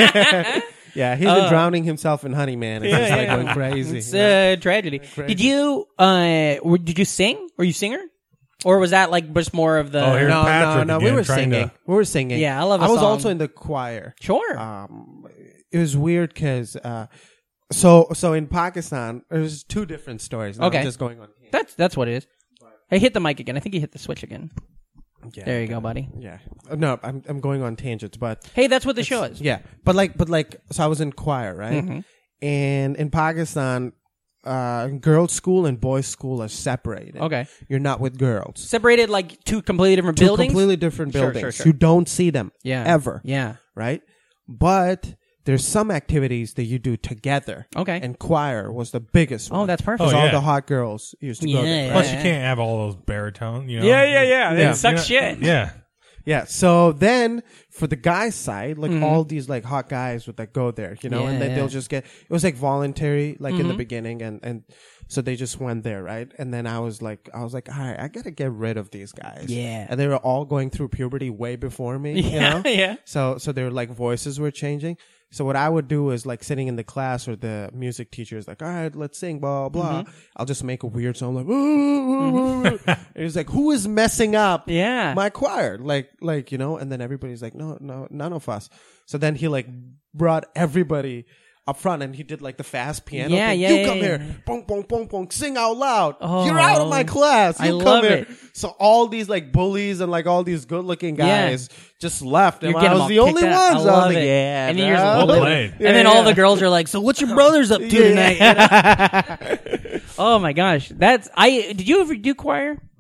Yeah, he's been drowning himself in honey, man. It's Yeah, just like yeah. going crazy. It's you know? a tragedy. Did you? Uh, were- did you sing? Were you a singer? Or was that like just more of the? Oh, here's no, no, Patrick no. We again, were trying singing. to- We were singing. Yeah, I love a I was song. also in the choir. Sure. Um, it was weird because uh, so so in Pakistan, there's two different stories. Now Okay. I'm just going on. Here. That's that's what it is. Hey, hit the mic again. I think you hit the switch again. Yeah, There you go, buddy. Yeah. Uh, No, I'm I'm going on tangents, but Hey, that's what the show is. yeah, but like but like so I was in choir, right? Mhm. And in Pakistan, uh, girls' school and boys' school are separated. Okay. You're not with girls. Separated like two completely different Two buildings. completely different Sure, buildings. sure, sure. You don't see them Yeah. ever. Yeah. Right? But there's some activities that you do together. Okay. And choir was the biggest one. Oh, that's perfect. Because Oh, all yeah. the hot girls used to go Yeah, there. Plus, right? you can't have all those baritone. You know? Yeah, yeah, yeah. They Yeah. suck You know- shit. Yeah. Yeah. So then for the guys' side, like Mhm. all these like hot guys would like go there, you know, Yeah, and then yeah. they'll just get, it was like voluntary, like in the Mhm. beginning. And, and so they just went there. Right. And then I was like, I was like, all right, I got to get rid of these guys. Yeah. And they were all going through puberty way before me, you Yeah, know? yeah. So, so their like voices were changing. So what I would do is like sitting in the class or the music teacher is like, all right, let's sing, blah, blah. Mm-hmm. I'll just make a weird song like, and he's like, who is messing up Yeah. my choir? Like, like, you know, and then everybody's like, no, no, none of us. So then he like brought everybody up front and he did like the fast piano Yeah, thing. yeah, You yeah, come yeah. here, boom, boom, boom, boom, sing out loud. Oh. You're out of my class. I You come love here. it. So all these like bullies and like all these good looking Yeah. guys just left. And You're I getting was all the only kicked ones. out. I I, was love like, it. yeah. And then you're bro. just Well holding- played. And then Yeah, all yeah. the girls are like, "So what's your brothers up to Yeah. tonight?" Oh my gosh, that's I. Did you ever do choir?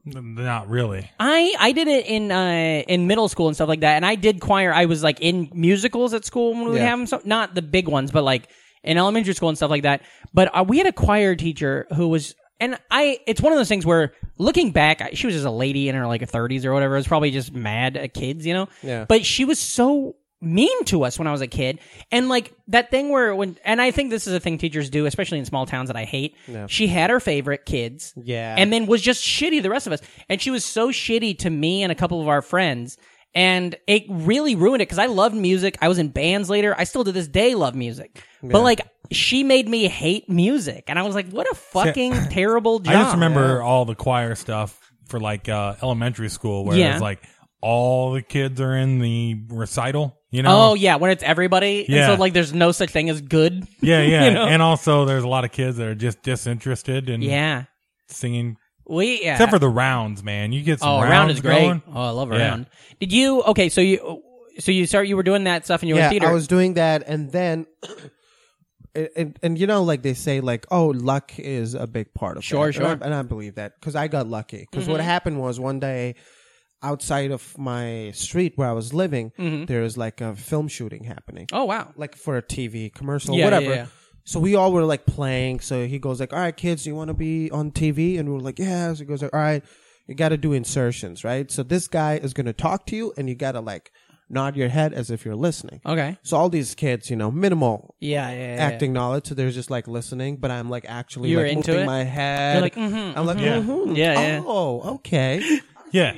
Not really. I, I did it in uh, in middle school and stuff like that, and I did choir. I was like in musicals at school when we would Yeah. have them, so, not the big ones, but like in elementary school and stuff like that. But uh, we had a choir teacher who was, and I, it's one of those things where looking back, I- she was just a lady in her like thirties or whatever. It was probably just mad at kids, you know. Yeah. But she was so mean to us when I was a kid, and like that thing where when, and I think this is a thing teachers do, especially in small towns that I hate. Yeah. She had her favorite kids, Yeah. and then was just shitty to the rest of us, and she was so shitty to me and a couple of our friends, and it really ruined it because I loved music. I was in bands later. I still to this day love music, but Yeah. like she made me hate music, and I was like, what a fucking terrible job. I just remember all the choir stuff for like uh, elementary school where Yeah. it's like all the kids are in the recital, you know? Oh yeah, when it's everybody, Yeah. and so like there's no such thing as good. Yeah, yeah. you know? And also there's a lot of kids that are just disinterested in Yeah. singing. We yeah. Except for the rounds, man. You get some Oh, rounds round is great. going. Oh, I love a Yeah. round. Did you? Okay, so you, so you start. You were doing that stuff, and you were yeah, in theater. I was doing that, and then, and, and, and you know, like they say, like, oh, luck is a big part of Sure, that. sure. And I, and I believe that because I got lucky. Because what Mhm. happened was one day, outside of my street where I was living, Mhm. there was like a film shooting happening. Oh wow! Like for a T V commercial, Yeah, whatever. yeah, yeah. So we all were like playing. So he goes like, "All right, kids, you want to be on T V?" And we were like, "Yeah." So he goes like, "All right, you got to do insertions, right?" So this guy is going to talk to you, and you got to like nod your head as if you're listening. Okay. So all these kids, you know, minimal Yeah, yeah, yeah, acting knowledge, so they're just like listening, but I'm like actually You were like into moving it? my head. You're like, mhm, I'm like, mhm. mhm. Yeah, yeah. Oh, okay. Yeah.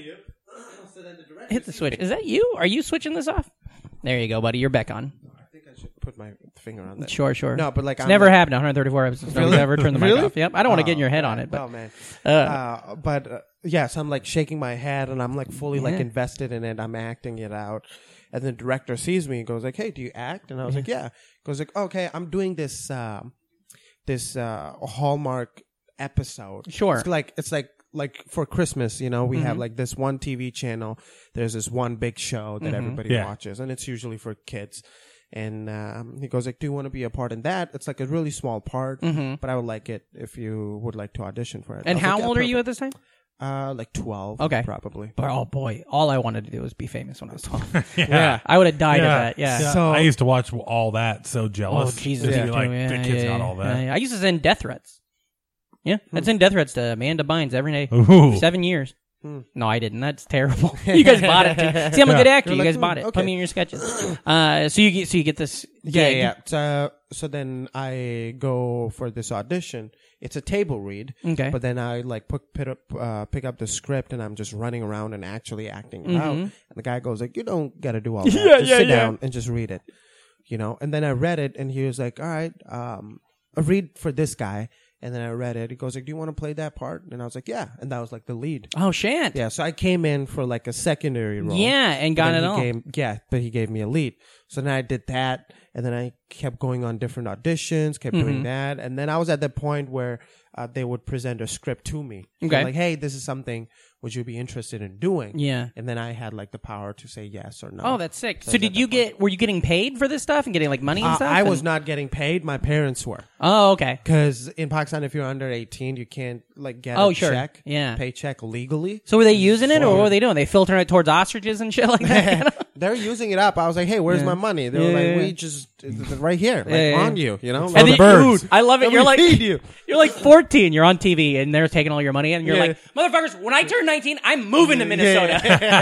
Hit the switch. Is that you? Are you switching this off? There you go, buddy. You're back on. Put my finger on that. Sure, sure. No, but like it's I'm never like- happened. one hundred thirty-four episodes. No one's Really? ever turned the mic Really? off. Yep. I don't want to Oh, get in your head on man. it, but oh man. uh, Uh, but uh, yes, I'm like shaking my head, and I'm like fully like Yeah. invested in it. I'm acting it out, and the director sees me and goes like, "Hey, do you act?" And I was like, "Yeah." Goes like, "Okay, I'm doing this um, this uh, Hallmark episode. Sure. It's like it's like like for Christmas, you know, we have Mhm. like this one T V channel. There's this one big show that Mhm. everybody Yeah. watches, and it's usually for kids." And um, he goes like, "Do you want to be a part in that?" It's like a really small part, Mhm. but I would like it if you would like to audition for it. I and was how like, "Yeah, old are you perfect." at this time? Uh, like twelve. Okay. probably. But oh boy, all I wanted to do was be famous when I was twelve. Yeah. I would have died Yeah. at that. Yeah. So- I used to watch all that. So jealous. Oh Jesus! Just me be too. like, yeah, the kids yeah, got yeah. all that. Yeah, yeah. I used to send death threats. Yeah, I'd send death threats to Amanda Bynes every day. Ooh. For seven years. Hmm. No, I didn't. That's terrible. You guys bought it. Too. See, I'm a Yeah. good actor. You're You like, guys hmm, bought it. okay. Put me in your sketches. Uh, so you get, so you get this. Yeah, gig. yeah. So, so then I go for this audition. It's a table read. Okay. But then I like pick, pick up uh, pick up the script, and I'm just running around and actually acting it Mhm. out. And the guy goes like, "You don't got to do all that. Yeah, just yeah, sit yeah. down and just read it." You know. And then I read it, and he was like, "All right, um, I read for this guy." And then I read it. He goes like, "Do you want to play that part?" And I was like, "Yeah." And that was like the lead. Oh shit. Yeah, so I came in for like a secondary role. Yeah, and but got then it he all. Gave, yeah, but he gave me a lead. So then I did that, and then I kept going on different auditions, kept Mhm. doing that, and then I was at the point where uh, they would present a script to me. So Okay. like, hey, this is something would you be interested in doing? Yeah. And then I had like the power to say yes or no. Oh, that's sick. So So I was did at you that get? Were you getting paid for this stuff and getting like money and Uh, stuff? I was And- not getting paid. My parents were. Oh, okay. Because in Pakistan, if you're under eighteen, you can't like get Oh, a sure. check, Yeah. paycheck legally. So were they using it, or So- what were they doing? They filtering it towards ostriches and shit like that. You know? They're using it up. I was like, "Hey, where's Yeah. my money?" They Yeah, were like, yeah, yeah. "We just it's right here, like Yeah, yeah, on yeah. you, you know." And Like, then- birds. dude, I love it. Let You're me like feed you. You're like fourteen. You're on T V, and they're taking all your money, and you're Yeah. like, motherfuckers. When I turn nineteen, I'm moving to Minnesota.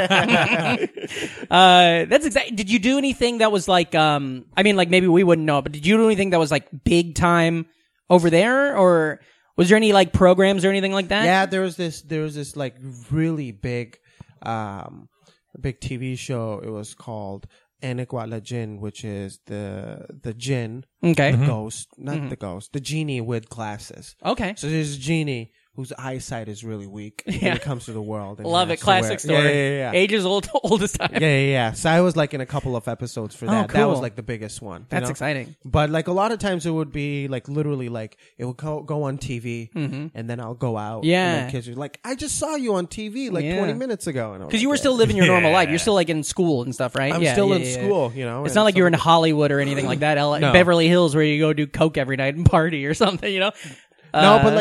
uh, that's exactly. Did you do anything that was like? Um, I mean, like maybe we wouldn't know, but did you do anything that was like big time over there, or was there any like programs or anything like that? Yeah, there was this. There was this like really big, um, big T V show. It was called Anikwala Jinn, which is the the jinn, Okay. the Mhm. ghost, not Mhm. the ghost, the genie with glasses. Okay. So there's a genie whose eyesight is really weak Yeah. when it comes to the world. and he Love has it. to wear- Classic story. Yeah, yeah, yeah. Ages old, oldest time. Yeah, yeah, yeah. So I was like in a couple of episodes for Oh, that. That was cool. like the biggest one. you That's know? exciting. But like a lot of times it would be like literally like it would go, go on T V Mhm. and then I'll go out. Yeah. And then kids are like, "I just saw you on T V like Yeah. twenty minutes ago." And I was Because you like, were "Yeah." still living your normal life. Yeah. You're still like in school and stuff, right? I'm Yeah, still yeah, in yeah, yeah. school, you know. It's and not like so- you're in Hollywood or anything like that. L- No. Beverly Hills, where you go do coke every night and party or something. You know? No, Uh, but like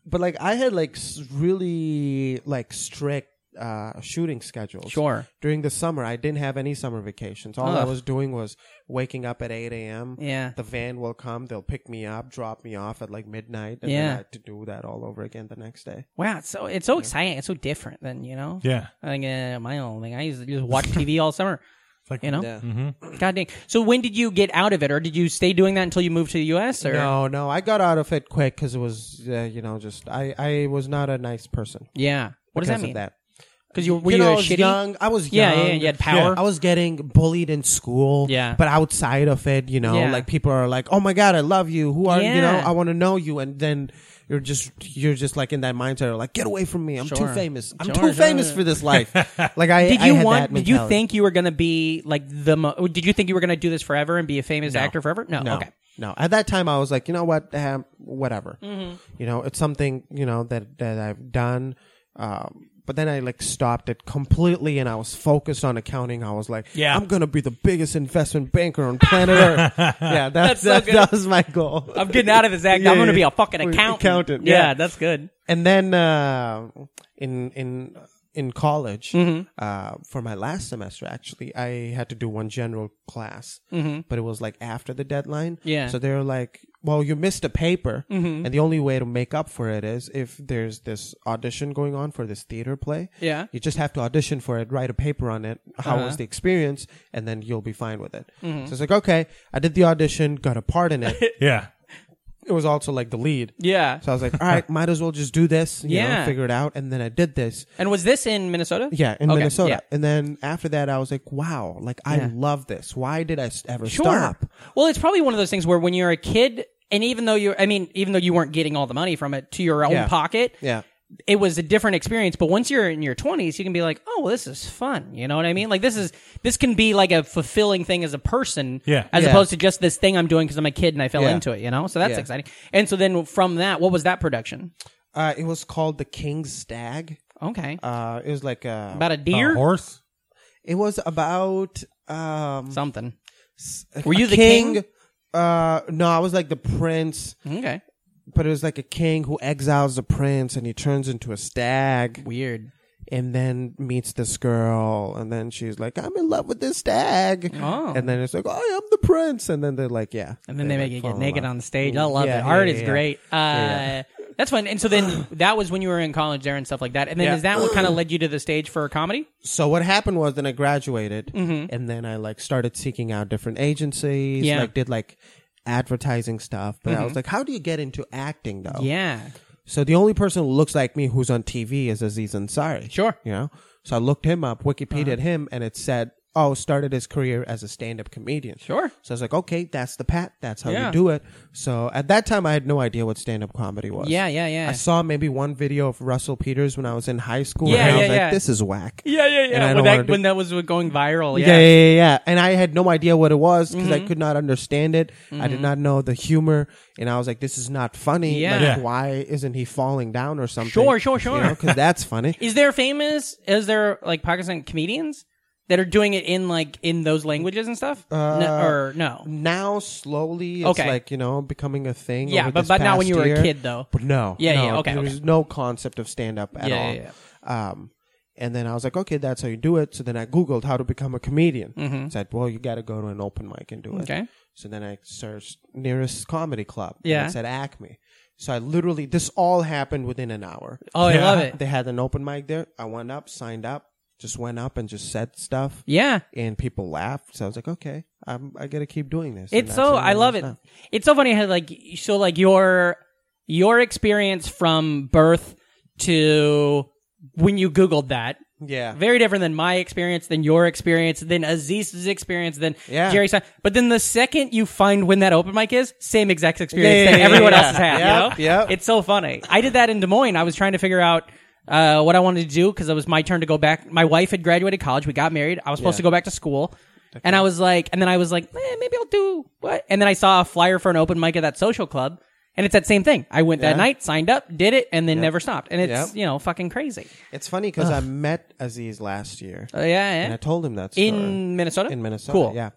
but like I had like s- really like strict uh, shooting schedules. Sure. During the summer, I didn't have any summer vacations. All I Ugh. was doing was waking up at eight a.m. Yeah. The van will come. They'll pick me up, drop me off at like midnight. And Yeah. then I had to do that all over again the next day. Wow, it's so it's so exciting. It's so different than you know. Yeah. I think uh, my own thing. I used to just watch T V all summer. It's like You know. Yeah. Mhm. God dang. So when did you get out of it, or did you stay doing that until you moved to the U S? Or No, no, I got out of it quick because it was, uh, you know, just I, I was not a nice person. Yeah. What does that because of mean? That. Because you were You you, know, a I was shitty? young. I was Yeah, young. yeah, you had power. I was getting bullied in school. Yeah. But outside of it, you know, Yeah. like people are like, "Oh my god, I love you. Who are you know? Yeah. I want to know you." And then you're just you're just like in that mindset of like, "Get away from me. I'm too Sure. famous. I'm Sure, too sure. famous for this life." Like I Did I you had want? that Did you mentality. think you were gonna be like the? Mo- did you think you were gonna do this forever and be a famous No. actor forever? No. No. Okay. No. At that time, I was like, you know what? Um, whatever. Mhm. You know, it's something you know that that I've done. Um, but then I like stopped it completely, and I was focused on accounting. I was like, Yeah. I'm gonna be the biggest investment banker on planet Earth. Yeah, that's, That's so that, good. that was my goal. I'm getting out of this act. Yeah, I'm gonna yeah. be a fucking accountant. Accountant. Yeah, Yeah, that's good. And then uh, in in in college, Mhm. uh, for my last semester, actually, I had to do one general class, Mhm. but it was like after the deadline. Yeah. So they were like, "Well, you missed a paper, Mhm. and the only way to make up for it is if there's this audition going on for this theater play. Yeah. You just have to audition for it, write a paper on it. How Uh-huh. was the experience, and then you'll be fine with it." Mhm. So it's like, okay, I did the audition, got a part in it. Yeah. It was also like the lead. Yeah. So I was like, all right, might as well just do this. You Yeah. know, figure it out. And then I did this. And was this in Minnesota? Yeah, in Okay, Minnesota. yeah. And then after that, I was like, wow, like I Yeah. love this. Why did I s- ever Sure. stop? Well, it's probably one of those things where when you're a kid, and even though you're, I mean, even though you weren't getting all the money from it to your own Yeah. pocket, Yeah. it was a different experience. But once you're in your twenties, you can be like, oh, well, this is fun. You know what I mean? Like this is, this can be like a fulfilling thing as a person, Yeah. as Yeah. opposed to just this thing I'm doing because I'm a kid and I fell Yeah. into it, you know? So that's Yeah. exciting. And so then from that, what was that production? Uh, it was called The King's Stag. Okay. Uh, it was like a, About a deer? A horse? it was about um, Something. s- Were a you the king? Uh, no, I was like the prince. Okay. But it was like a king who exiles the prince and he turns into a stag. Weird. And then meets this girl, and then she's like, "I'm in love with this stag." Oh. And then it's like, "Oh, I am the prince." And then they're like, "Yeah." And then they, make like, you fall get in naked love. on the stage. I love Yeah, it. yeah, Art yeah, is yeah. great. Uh, Yeah, That's fun. And so then that was when you were in college there and stuff like that. And then Yeah. is that what kind of led you to the stage for comedy? So what happened was, then I graduated, Mhm. and then I like started seeking out different agencies. Yeah. Like did like advertising stuff, but I Mhm. was like, "How do you get into acting, though?" Yeah. So the only person who looks like me who's on T V is Aziz Ansari. Sure. You know? So I looked him up, Wikipedia'd Uh-huh. him, and it said, oh, started his career as a stand-up comedian. Sure. So I was like, okay, that's the pat. That's how Yeah. you do it. So at that time, I had no idea what stand-up comedy was. Yeah, yeah, yeah. I saw maybe one video of Russell Peters when I was in high school, Yeah, and I yeah, was like, yeah. this is whack. Yeah, yeah, And I yeah. don't When wanna that, do- when that was going viral. Yeah, Yeah. yeah, yeah, yeah. And I had no idea what it was because I Mhm. could not understand it. I did Mhm. not know the humor, and I was like, "This is not funny. Yeah. Like, Yeah. why isn't he falling down or something?" Sure, sure, sure. Because that's funny. Is there famous, is there like Pakistan comedians that are doing it in like, in those languages and stuff? Uh, no, or no? Now slowly, it's Okay. like, you know, becoming a thing. Yeah, over but- this but not when past you were a year. kid, though. But no, Yeah, no, yeah, okay, There's okay. no concept of stand up at Yeah, all. yeah, Um, and then I was like, okay, that's how you do it. So then I Googled how to become a comedian. Mhm. Said, well, you got to go to an open mic and do it. Okay. So then I searched nearest comedy club. and Yeah. it said Acme. So I literally, this all happened within an hour. Oh, I love it. They had an open mic there. I went up, signed up, just went up and just said stuff. Yeah. And people laughed. So I was like, okay, I'm, I got to keep doing this. It's And so, that's I love it. stuff. It's so funny how like, so like your, your experience from birth to when you Googled that. Yeah. Very different than my experience, than your experience, than Aziz's experience, than Yeah. Jerry's. But then the second you find when that open mic is, same exact experience Yeah, yeah, that yeah, everyone yeah. else has had. Yep, you know? yep. It's so funny. I did that in Des Moines. I was trying to figure out uh, what I wanted to do because it was my turn to go back. My wife had graduated college. We got married. I was supposed Yeah. to go back to school. And I was like, and then I was like, eh, maybe I'll do what? And then I saw a flyer for an open mic at that social club. And it's that same thing. I went that Yeah. night, signed up, did it, and then Yep. never stopped. And it's, Yep. you know, fucking crazy. It's funny because I Ugh. met Aziz last year. Uh, yeah, yeah. And I told him that story. In Minnesota? In Minnesota, Cool. yeah.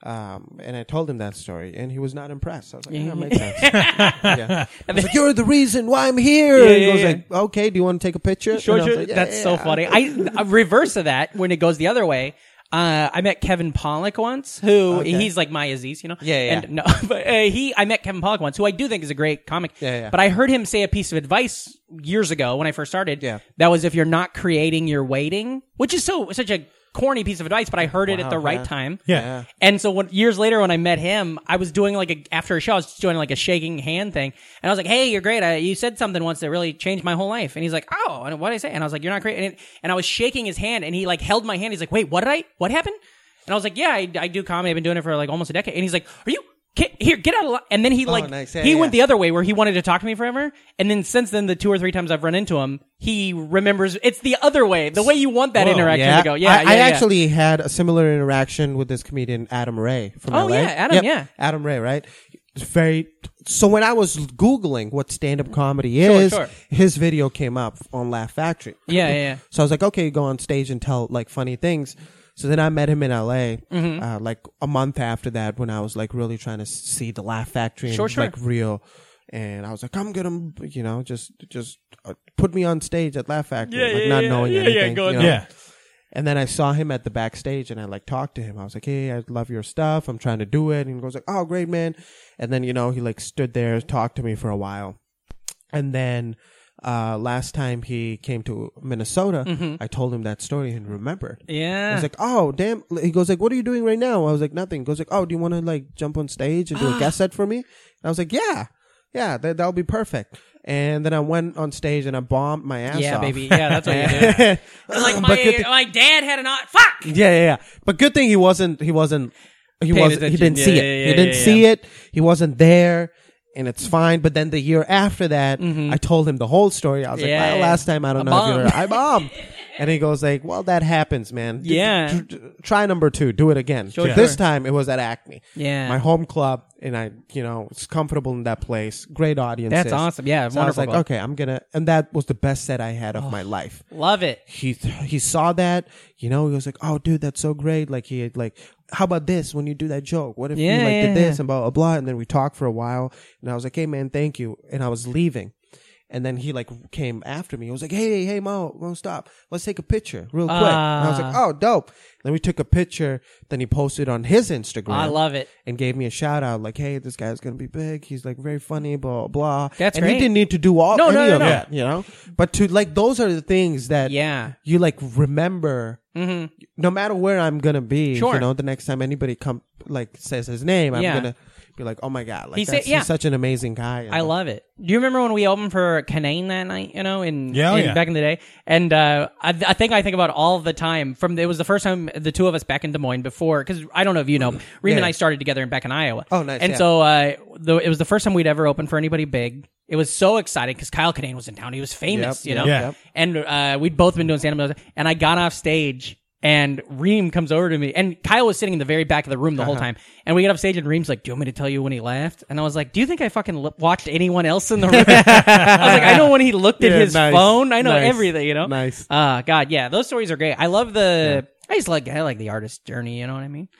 Um, and I told him that story, and he was not impressed. I was like, Yeah. yeah, that makes sense. yeah. I was like, you're the reason why I'm here. Yeah, and he yeah, goes yeah. like, okay, do you want to take a picture? Sure, And I was sure. like, yeah, That's yeah, so yeah. funny. I uh, reverse of that when it goes the other way. Uh, I met Kevin Pollak once, who Okay. he's like my Aziz, you know. Yeah, yeah. And no, but uh, he, I met Kevin Pollak once, who I do think is a great comic. Yeah, yeah. But I heard him say a piece of advice years ago when I first started. Yeah. That was if you're not creating, you're waiting, which is so such a corny piece of advice, but I heard it Wow, at the right yeah. time. Yeah. Yeah. And so when, years later, when I met him, I was doing like a, after a show, I was doing like a shaking hand thing. And I was like, hey, you're great. I, you said something once that really changed my whole life. And he's like, oh, and what did I say? And I was like, you're not great. And, it, and I was shaking his hand and he like held my hand. He's like, wait, what did I, what happened? And I was like, yeah, I, I do comedy. I've been doing it for like almost a decade. And he's like, are you, get, here, get out of line. And then he like, nice. Yeah, he yeah. went the other way where he wanted to talk to me forever. And then since then, the two or three times I've run into him, he remembers it's the other way, the way you want that Whoa. interaction Yeah. to go. Yeah. I, yeah, I yeah. actually had a similar interaction with this comedian, Adam Ray from Oh, L A. yeah, Adam, Yep, yeah. Adam Ray, right? It's very, so when I was Googling what stand-up comedy Sure, is, sure. his video came up on Laugh Factory. Yeah, yeah, yeah. So I was like, okay, go on stage and tell like funny things. So then I met him in L A, Mm-hmm. uh, like a month after that when I was like really trying to see the Laugh Factory and Sure, sure. like real. And I was like, I'm gonna, you know, just, just uh, put me on stage at Laugh Factory, Yeah, like yeah, not yeah, knowing yeah, yeah, anything. go you on. know? Yeah. And then I saw him at the backstage and I like talked to him. I was like, hey, I love your stuff. I'm trying to do it. And he goes like, oh, great, man. And then, you know, he like stood there, talked to me for a while. And then, uh, last time he came to Minnesota, I told him that story and remembered. I Yeah. was like, oh, damn. He goes like, what are you doing right now? I was like, nothing. He goes like, oh, do you want to like jump on stage and do a guest set for me? And I was like, yeah, yeah, that, that'll be perfect. And then I went on stage and I bombed my ass Yeah, off. baby. Yeah, that's what you do. Like But good my, thi- my dad had an odd fuck. Yeah, yeah, yeah. But good thing he wasn't. He wasn't. He Paying wasn't. He attention. didn't Yeah, see yeah, it. yeah, he didn't yeah, see yeah. it. He wasn't there, and it's fine. But then the year after that, I told him the whole story. I was Mm-hmm. Yeah, like, well, yeah. last time I don't I know if you were. bombed. I bombed. And he goes like, well, that happens, man. D- Yeah. d- d- try number two. Do it again. Sure, This sure. time it was at Acme. Yeah. My home club, and I, you know, was comfortable in that place. Great audience. That's awesome. Yeah, So I was wonderful like, club. okay, I'm gonna. And that was the best set I had of my life. Love it. He he saw that, you know, he was like, oh, dude, that's so great. Like, he had like, how about this when you do that joke? What if Yeah, you like yeah, did this yeah. and blah, blah, blah. And then we talked for a while. And I was like, hey, man, thank you. And I was leaving. And then he like came after me. He was like, hey, hey, Mo, Mo, stop. Let's take a picture real quick. and I was like, Ah. oh, dope. Then we took a picture. Then he posted on his Instagram. I love it. And gave me a shout out like, hey, this guy's going to be big. He's like very funny, blah, blah. That's and great. he didn't need to do all No, any no, no, of no. that, you know? But to like, those are the things that Yeah. you like remember. Mm-hmm. No matter where I'm gonna be, Sure. you know, the next time anybody come like says his name, I'm Yeah. gonna be like, oh my god, like He said- that's, yeah. he's such an amazing guy. you I know? love it. Do you remember when we opened for Canaan that night? You know, in, Yeah, oh, in yeah. back in the day, and uh, I, I think I think about all the time. From it was the first time the two of us back in Des Moines before, because I don't know if you know, Reem and Yeah. I started together back in Iowa. Oh, nice, And yeah. so uh, the, it was the first time we'd ever opened for anybody big. It was so exciting because Kyle Kinane was in town. He was famous, Yep, you yep, know. Yeah. yep. And uh, we'd both been doing stand-up, and I got off stage. And Reem comes over to me, and Kyle was sitting in the very back of the room the whole time. And we get off stage, and Reem's like, "Do you want me to tell you when he laughed?" And I was like, "Do you think I fucking l- watched anyone else in the room?" I was like, "I know when he looked at Yeah, his nice, phone. I know nice, everything, you know." nice. Uh God, yeah, those stories are great. I love the. I just like I like the artist journey. You know what I mean?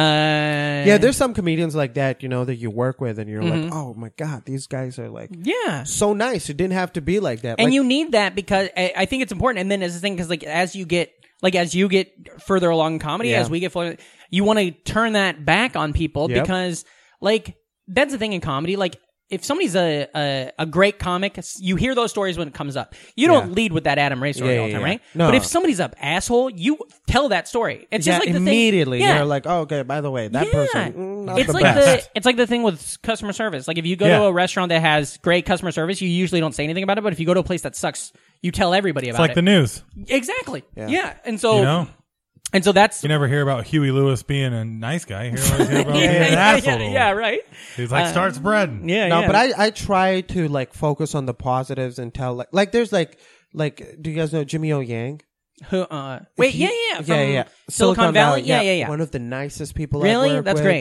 Uh, Yeah, there's some comedians like that, you know, that you work with, and you're like, Mhm. oh my god, these guys are like, yeah. so nice. It didn't have to be like that. And Like, you need that because I, I think it's important. And then as the thing, because like as you get like as you get further along in comedy, Yeah. as we get further, you want to turn that back on people Yep. because like that's the thing in comedy. Like if somebody's a, a a great comic, you hear those stories when it comes up. You don't Yeah. lead with that Adam Ray story Yeah, all the yeah, time, yeah. right? No. But if somebody's an asshole, you tell that story. It's yeah, just like the immediately thing. Yeah. you're like, oh, okay, by the way, that Yeah. person, mm, not it's the like best. the it's like the thing with customer service. Like if you go Yeah. to a restaurant that has great customer service, you usually don't say anything about it. But if you go to a place that sucks, you tell everybody It's about like it. the news. Exactly. Yeah. Yeah. And so You know, and so that's you never hear about Huey Lewis being a nice guy. You always hear about yeah, being an yeah, asshole. yeah, to him. yeah, right. He's like, Uh, start spreading. Yeah, No, yeah. but I, I try to like focus on the positives and tell like like there's like like do you guys know Jimmy O Yang? Who, uh, wait, He- yeah, yeah, yeah, from yeah. Silicon Valley? Yeah, yeah, yeah. One of the nicest people. Really? I've worked That's with. great.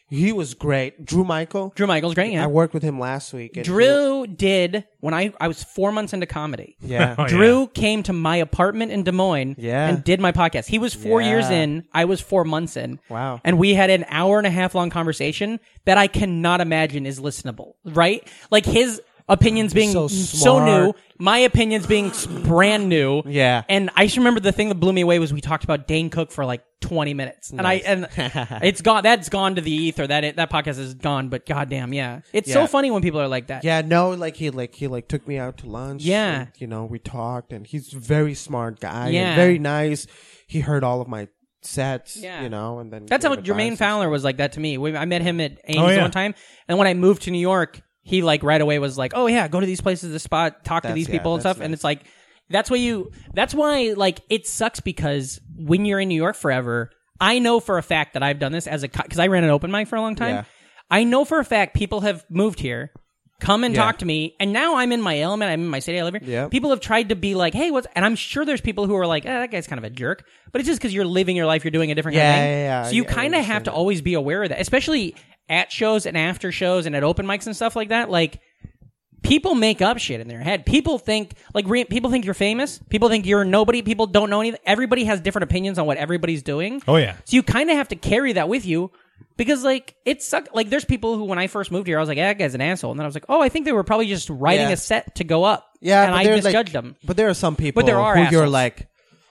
He was great. Drew Michael. Drew Michael's great, yeah. I worked with him last week. and Drew did, when I, I was four months into comedy. Yeah. Oh, Drew yeah. came to my apartment in Des Moines Yeah. and did my podcast. He was four Yeah. years in. I was four months in. Wow. And we had an hour and a half long conversation that I cannot imagine is listenable, right? Like his opinions being So so, smart. new, my opinions being s- brand new. Yeah. And I just remember the thing that blew me away was we talked about Dane Cook for like twenty minutes. And Nice. I, and it's gone, that's gone to the ether. That, it, that podcast is gone, but goddamn, yeah. It's so Yeah. funny when people are like that. Yeah, no, like he like he like took me out to lunch. Yeah. and, you know, we talked, and he's a very smart guy. and Yeah. very nice. He heard all of my sets. Yeah. You know, and then That's gave how Jermaine advice. Fowler was like that to me. We, I met him at Amy's Oh, yeah. one time, and when I moved to New York, he like right away was like, "Oh yeah, go to these places, this spot, talk to That's- these yeah, people and that's stuff." And nice. it's like that's why you. That's why like it sucks because when you're in New York forever, I know for a fact that I've done this as a because I ran an open mic for a long time. Yeah. I know for a fact people have moved here. Come and Yeah. talk to me, and now I'm in my element. I'm in my city. I live here. Yeah. People have tried to be like, "Hey, what's?" And I'm sure there's people who are like, eh, "That guy's kind of a jerk," but it's just because you're living your life. You're doing a different Yeah, kind of thing. yeah, yeah. So you I- I kind of have understand to that. always be aware of that, especially at shows and after shows and at open mics and stuff like that. Like, people make up shit in their head. People think like re- people think you're famous. People think you're nobody. People don't know anything. Everybody has different opinions on what everybody's doing. Oh, yeah. So you kind of have to carry that with you. Because, like, it sucked. Like, there's people who, when I first moved here, I was like, yeah, that guy's an asshole. And then I was like, oh, I think they were probably just writing Yeah. a set to go up. Yeah, and but I they're, misjudged like, them. But there are some people But there are who you're assholes. like,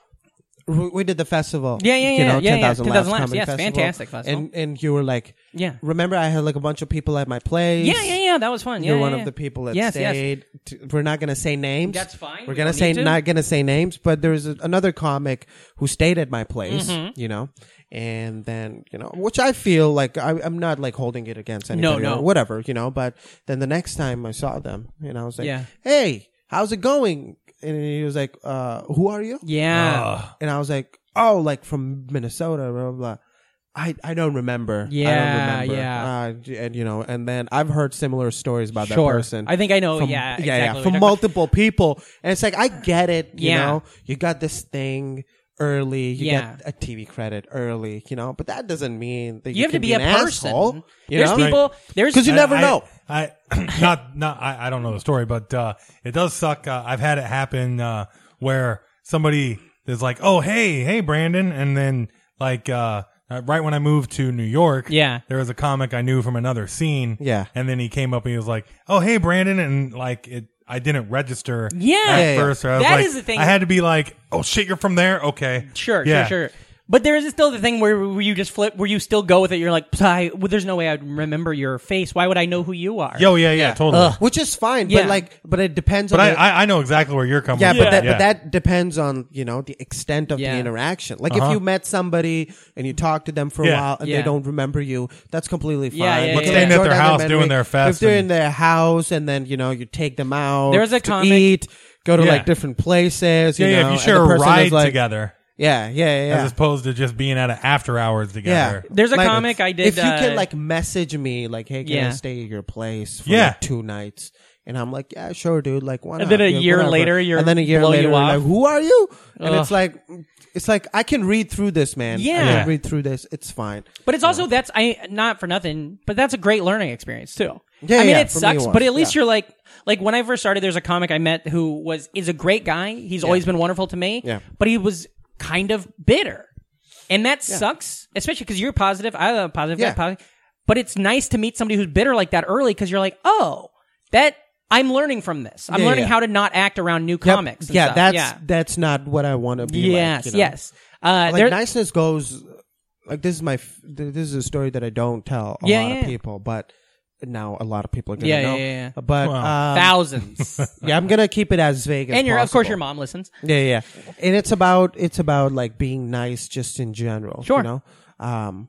we we did the festival. Yeah, yeah, You yeah, know, yeah, yeah. ten thousand ten Laughs thousand Laughs, Comedy yes, Festival. fantastic festival. And and you were like, Yeah. Remember, I had like a bunch of people at my place. Yeah, yeah, yeah. That was fun. Yeah, You're yeah, one yeah. of the people that Yes, yes. stayed. T- We're not gonna say names. That's fine. We're We gonna don't say need to. not gonna say names, but there's a, another comic who stayed at my place. Mhm. You know, and then you know, which I feel like I, I'm not like holding it against anybody no. or whatever. You know, but then the next time I saw them, and I was like, Yeah. "Hey, how's it going?" And he was like, uh, "Who are you?" Yeah. And I was like, "Oh, like from Minnesota." Blah blah. blah. I, I don't remember. I Yeah, don't remember. yeah. Uh, and you know, and then I've heard similar stories about Sure. that person. I think I know, From, yeah, yeah, yeah, exactly what you're from talking multiple people, and it's like I get it. You Yeah. know, you got this thing early. You Yeah. get a T V credit early. You know, but that doesn't mean that you, You have to can be an a person. asshole, you There's know? people. There's because you I- never I- know. I, not not I, I don't know the story, but uh, it does suck. Uh, I've had it happen uh, where somebody is like, "Oh, hey, hey, Brandon," and then like uh, uh, right when I moved to New York, Yeah. there was a comic I knew from another scene, Yeah. and then he came up and he was like, "Oh, hey, Brandon," and like it. I didn't register Yeah. at Yeah, yeah. first. Or I was That like, is the thing. I had to be like, "Oh shit, you're from there? Okay, Sure, yeah. sure, sure. But there is still the thing where, where you just flip, where you still go with it. You're like, I, well, there's no way I'd remember your face. Why would I know who you are? Yo, yeah, yeah, totally." Ugh. Which is fine, Yeah. but like, but it depends. But on I, the, I I know exactly where you're coming Yeah, from. but that yeah. but that depends on you know the extent of Yeah. the interaction. Like Uh-huh. if you met somebody and you talk to them for a Yeah. while and Yeah. they don't remember you, that's completely fine. Yeah, yeah, You yeah, can yeah. Staying at enjoy their that house memory. doing their fest If they're and- in their house and then you know you take them out, There was a to comic- eat, go to Yeah. like different places. You yeah, yeah. know, If you and share the a person is ride like, together, Yeah, yeah, yeah. as opposed to just being at an after hours together. There's a Like, comic I did. If you uh, can like message me, like, hey, can I Yeah. stay at your place for Yeah. like two nights? And I'm like, yeah, sure, dude. Like, why And not? then a Yeah, year whatever. later, you're and then a year blow later, you you're off. like, who are you? And Ugh. it's like, it's like I can read through this, man. I Yeah. can read through this. It's fine. But it's also that's I not for nothing, but that's a great learning experience too. Yeah, I mean yeah, it for me sucks, it was, but at least yeah. you're like like when I first started, there's a comic I met who was is a great guy. He's always been wonderful to me. Yeah. But he was kind of bitter, and that sucks, especially because you're positive. I'm a positive Yeah. guy, positive. But it's nice to meet somebody who's bitter like that early because you're like, oh, that I'm learning from this. I'm Yeah, learning yeah. how to not act around new Yep. comics. And yeah, stuff. that's yeah. that's not what I want to be. Yes, like, you know? yes. Uh, Like there- niceness goes. Like this is my. f- This is a story that I don't tell a Yeah, lot yeah. of people, but now a lot of people are gonna Yeah, know. yeah, yeah, yeah. But Wow. um, thousands. yeah, I'm gonna keep it as vague as and your of course possible. your mom listens. Yeah, yeah. And it's about it's about like being nice just in general. Sure. You know? Um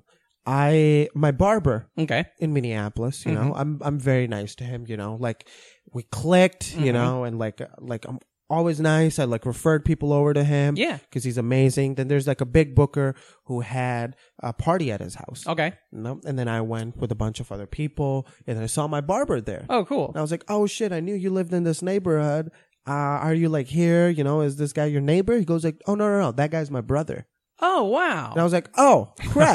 I my barber Okay. in Minneapolis, you Mm-hmm. know, I'm I'm very nice to him, you know. Like we clicked, you Mm-hmm. know, and like like I'm always nice. I like referred people over to him. Yeah. Because he's amazing. Then there's like a big booker who had a party at his house. Okay. You know? And then I went with a bunch of other people and I saw my barber there. Oh, cool. And I was like, oh shit, I knew you lived in this neighborhood. Uh, are you like here? You know, is this guy your neighbor? He goes like, oh no, no, no, that guy's my brother. Oh, wow. And I was like, oh crap,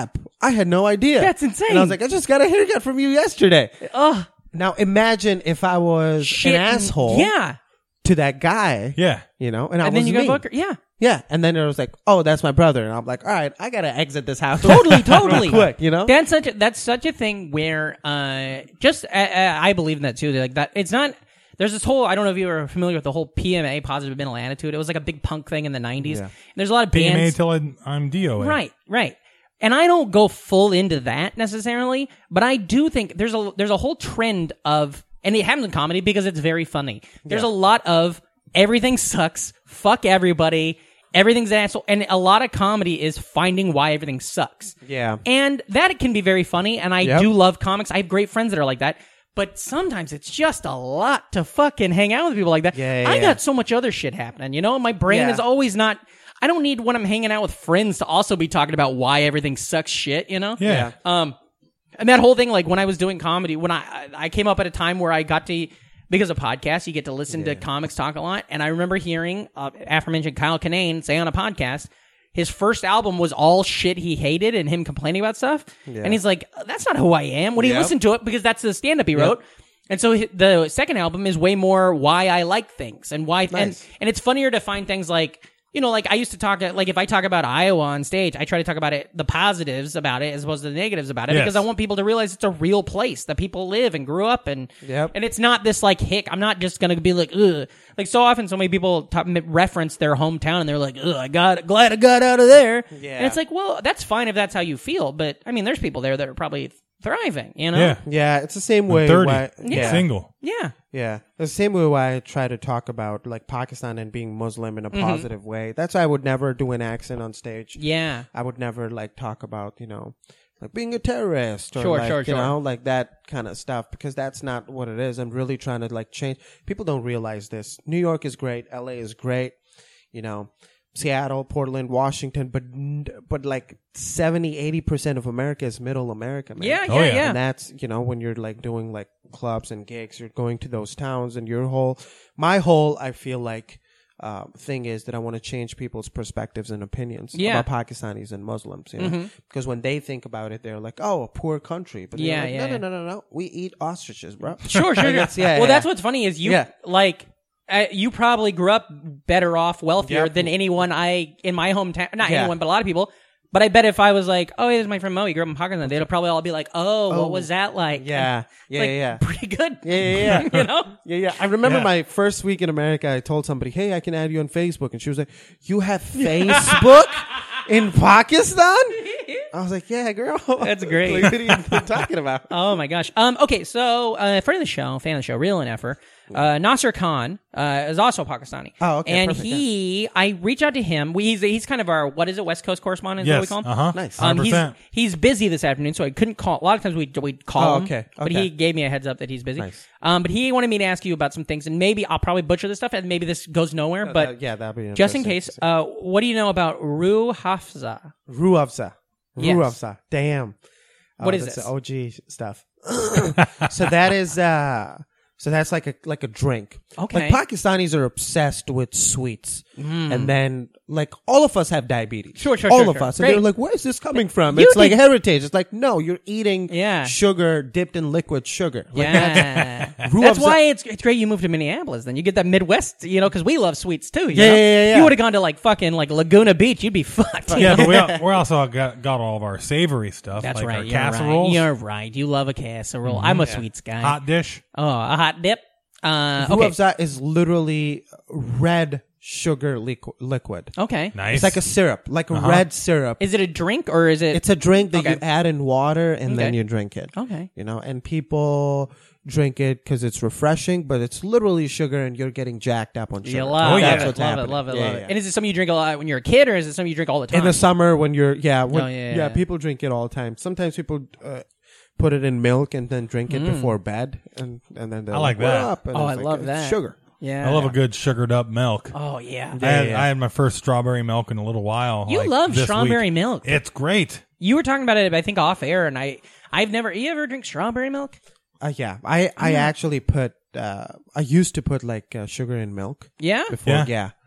I had no idea. That's insane. And I was like, I just got a haircut from you yesterday. Ugh. Now imagine if I was Shit. an asshole Yeah. to that guy. Yeah. You know, and, I And then was you got me. Booker. Yeah. Yeah, and then it was like, oh, that's my brother, and I'm like, all right, I gotta exit this house. Totally, totally. Real quick, you know. That's such a, that's such a thing where uh just uh, uh, I believe in that too. Like that, it's not. There's this whole. I don't know if you were familiar with the whole P M A, positive mental attitude. It was like a big punk thing in the nineties. Yeah. There's a lot of P M A bands. till I- I'm D O A. Right, right. And I don't go full into that necessarily, but I do think there's a there's a whole trend of, and it happens in comedy because it's very funny. There's Yeah. a lot of everything sucks, fuck everybody, everything's an asshole, and a lot of comedy is finding why everything sucks. Yeah. And that can be very funny, and I Yep. do love comics. I have great friends that are like that. But sometimes it's just a lot to fucking hang out with people like that. Yeah, yeah, I yeah. got so much other shit happening, you know? My brain Yeah. is always not... I don't need when I'm hanging out with friends to also be talking about why everything sucks shit, you know? Yeah. Um, and that whole thing, like when I was doing comedy, when I I came up at a time where I got to... Because of podcasts, you get to listen to comics talk a lot. And I remember hearing uh, aforementioned Kyle Kinane say on a podcast... His first album was all shit he hated and him complaining about stuff. Yeah. And he's like, that's not who I am. When he Yep. listened to it, because that's the stand-up he Yep. wrote. And so hi- the second album is way more why I like things and why, and, Nice. and it's funnier to find things like, you know, like I used to talk, like if I talk about Iowa on stage, I try to talk about it, the positives about it as opposed to the negatives about it, Yes. because I want people to realize it's a real place that people live and grew up in. Yep. And it's not this like hick. I'm not just going to be like, ugh. Like so often so many people talk, reference their hometown and they're like, ugh, I got, glad I got out of there. Yeah. And it's like, well, that's fine if that's how you feel. But I mean, there's people there that are probably thriving, you know? Yeah. Yeah, it's the same I'm way. thirty. Why, Yeah. Single. Yeah. Yeah, the same way why I try to talk about like Pakistan and being Muslim in a Mhm. positive way. That's why I would never do an accent on stage. Yeah. I would never like talk about, you know, like being a terrorist or Sure, like, sure, you sure. know, like that kind of stuff, because that's not what it is. I'm really trying to like change. People don't realize this. New York is great. L A is great. You know, Seattle, Portland, Washington, but but like seventy, eighty percent of America is middle America, man. Yeah, Oh, yeah, yeah. yeah. And that's, you know, when you're like doing like clubs and gigs, you're going to those towns, and your whole, my whole, I feel like, uh, thing is that I want to change people's perspectives and opinions Yeah. about Pakistanis and Muslims, you know, Mhm. because when they think about it, they're like, oh, a poor country. But they're Yeah, like, yeah, no, yeah. no, no, no, no. We eat ostriches, bro. Sure, sure, Like, sure. it's- yeah, well, yeah. that's what's funny is you Yeah. like uh, you probably grew up better off, wealthier Yep. than anyone I in my hometown. Not Yeah. anyone, but a lot of people. But I bet if I was like, "Oh, hey, this is my friend Mo. He grew up in Pakistan," they'd probably all be like, "Oh, Oh. what was that like?" Yeah, yeah, Like, yeah, yeah. pretty good. Yeah, yeah, yeah. you know? Yeah, yeah. I remember Yeah. my first week in America, I told somebody, hey, I can add you on Facebook. And she was like, you have Facebook in Pakistan? I was like, yeah, girl. That's great. Like, what are you talking about? Oh my gosh. Um. Okay. So, uh, friend of the show, fan of the show, real and effer, uh, Nasser Khan, uh, is also Pakistani. Oh, okay, And perfect, he, I reach out to him. We, he's he's kind of our what is it, West Coast correspondent? Is Yes. what we call him. Uh-huh. Nice. Um, he's one hundred percent. he's busy this afternoon, so I couldn't call. A lot of times we we call Oh, him. okay, But okay. he gave me a heads up that he's busy. Nice. Um. But he wanted me to ask you about some things, and maybe I'll probably butcher this stuff, and maybe this goes nowhere. No, but that- yeah, that'd be just in interesting case, uh, what do you know about Ru Hafza? Ruafza. Yes. Ruafza. Damn. What Oh, is that's this? O G stuff. So that is, uh, so that's like a, like a drink. Okay. Like Pakistanis are obsessed with sweets. And then, like, all of us have diabetes. Sure, sure, All sure, of sure. us. And Great. they're like, where is this coming from? You It's like did- heritage. It's like, no, you're eating Yeah. sugar dipped in liquid sugar. Like, Yeah, that's, that's Ruafza- why it's it's great you moved to Minneapolis. Then you get that Midwest, you know, because we love sweets too. You Yeah, know? yeah, yeah, yeah. You would have gone to like fucking like Laguna Beach, you'd be fucked. you Yeah, know? but we, al- we also got, got all of our savory stuff. That's like right. Our You're casseroles. right. You're right. You love a casserole. I'm a sweets guy. Hot dish. Oh, a hot dip. Uh, okay. Ruafza is literally red sugar liqu- liquid. Okay. Nice. It's like a syrup, like a Uh-huh. red syrup. Is it a drink or is it? It's a drink that you Okay. add in water and then Okay. you drink it. Okay. You know, and people drink it because it's refreshing, but it's literally sugar and you're getting jacked up on sugar. You love Oh, it. yeah. That's what's love happening. it. Love it. Yeah, Love yeah, it. And is it something you drink a lot when you're a kid, or is it something you drink all the time? In the summer when you're, yeah, when, Oh, yeah, yeah, yeah. people drink it all the time. Sometimes people uh, put it in milk and then drink it Mm. before bed, and and then they're I like "We're that. up," and Oh, it's I like, love it's that. sugar. Yeah. I love a good sugared up milk. Oh yeah. I, had, yeah. I had my first strawberry milk in a little while. You like, love this strawberry week. milk. It's great. You were talking about it, I think, off air, and I, I've never. You ever drink strawberry milk? Uh, yeah, I I Yeah. actually put uh, I used to put like uh, sugar in milk. Yeah. Before, Yeah. yeah.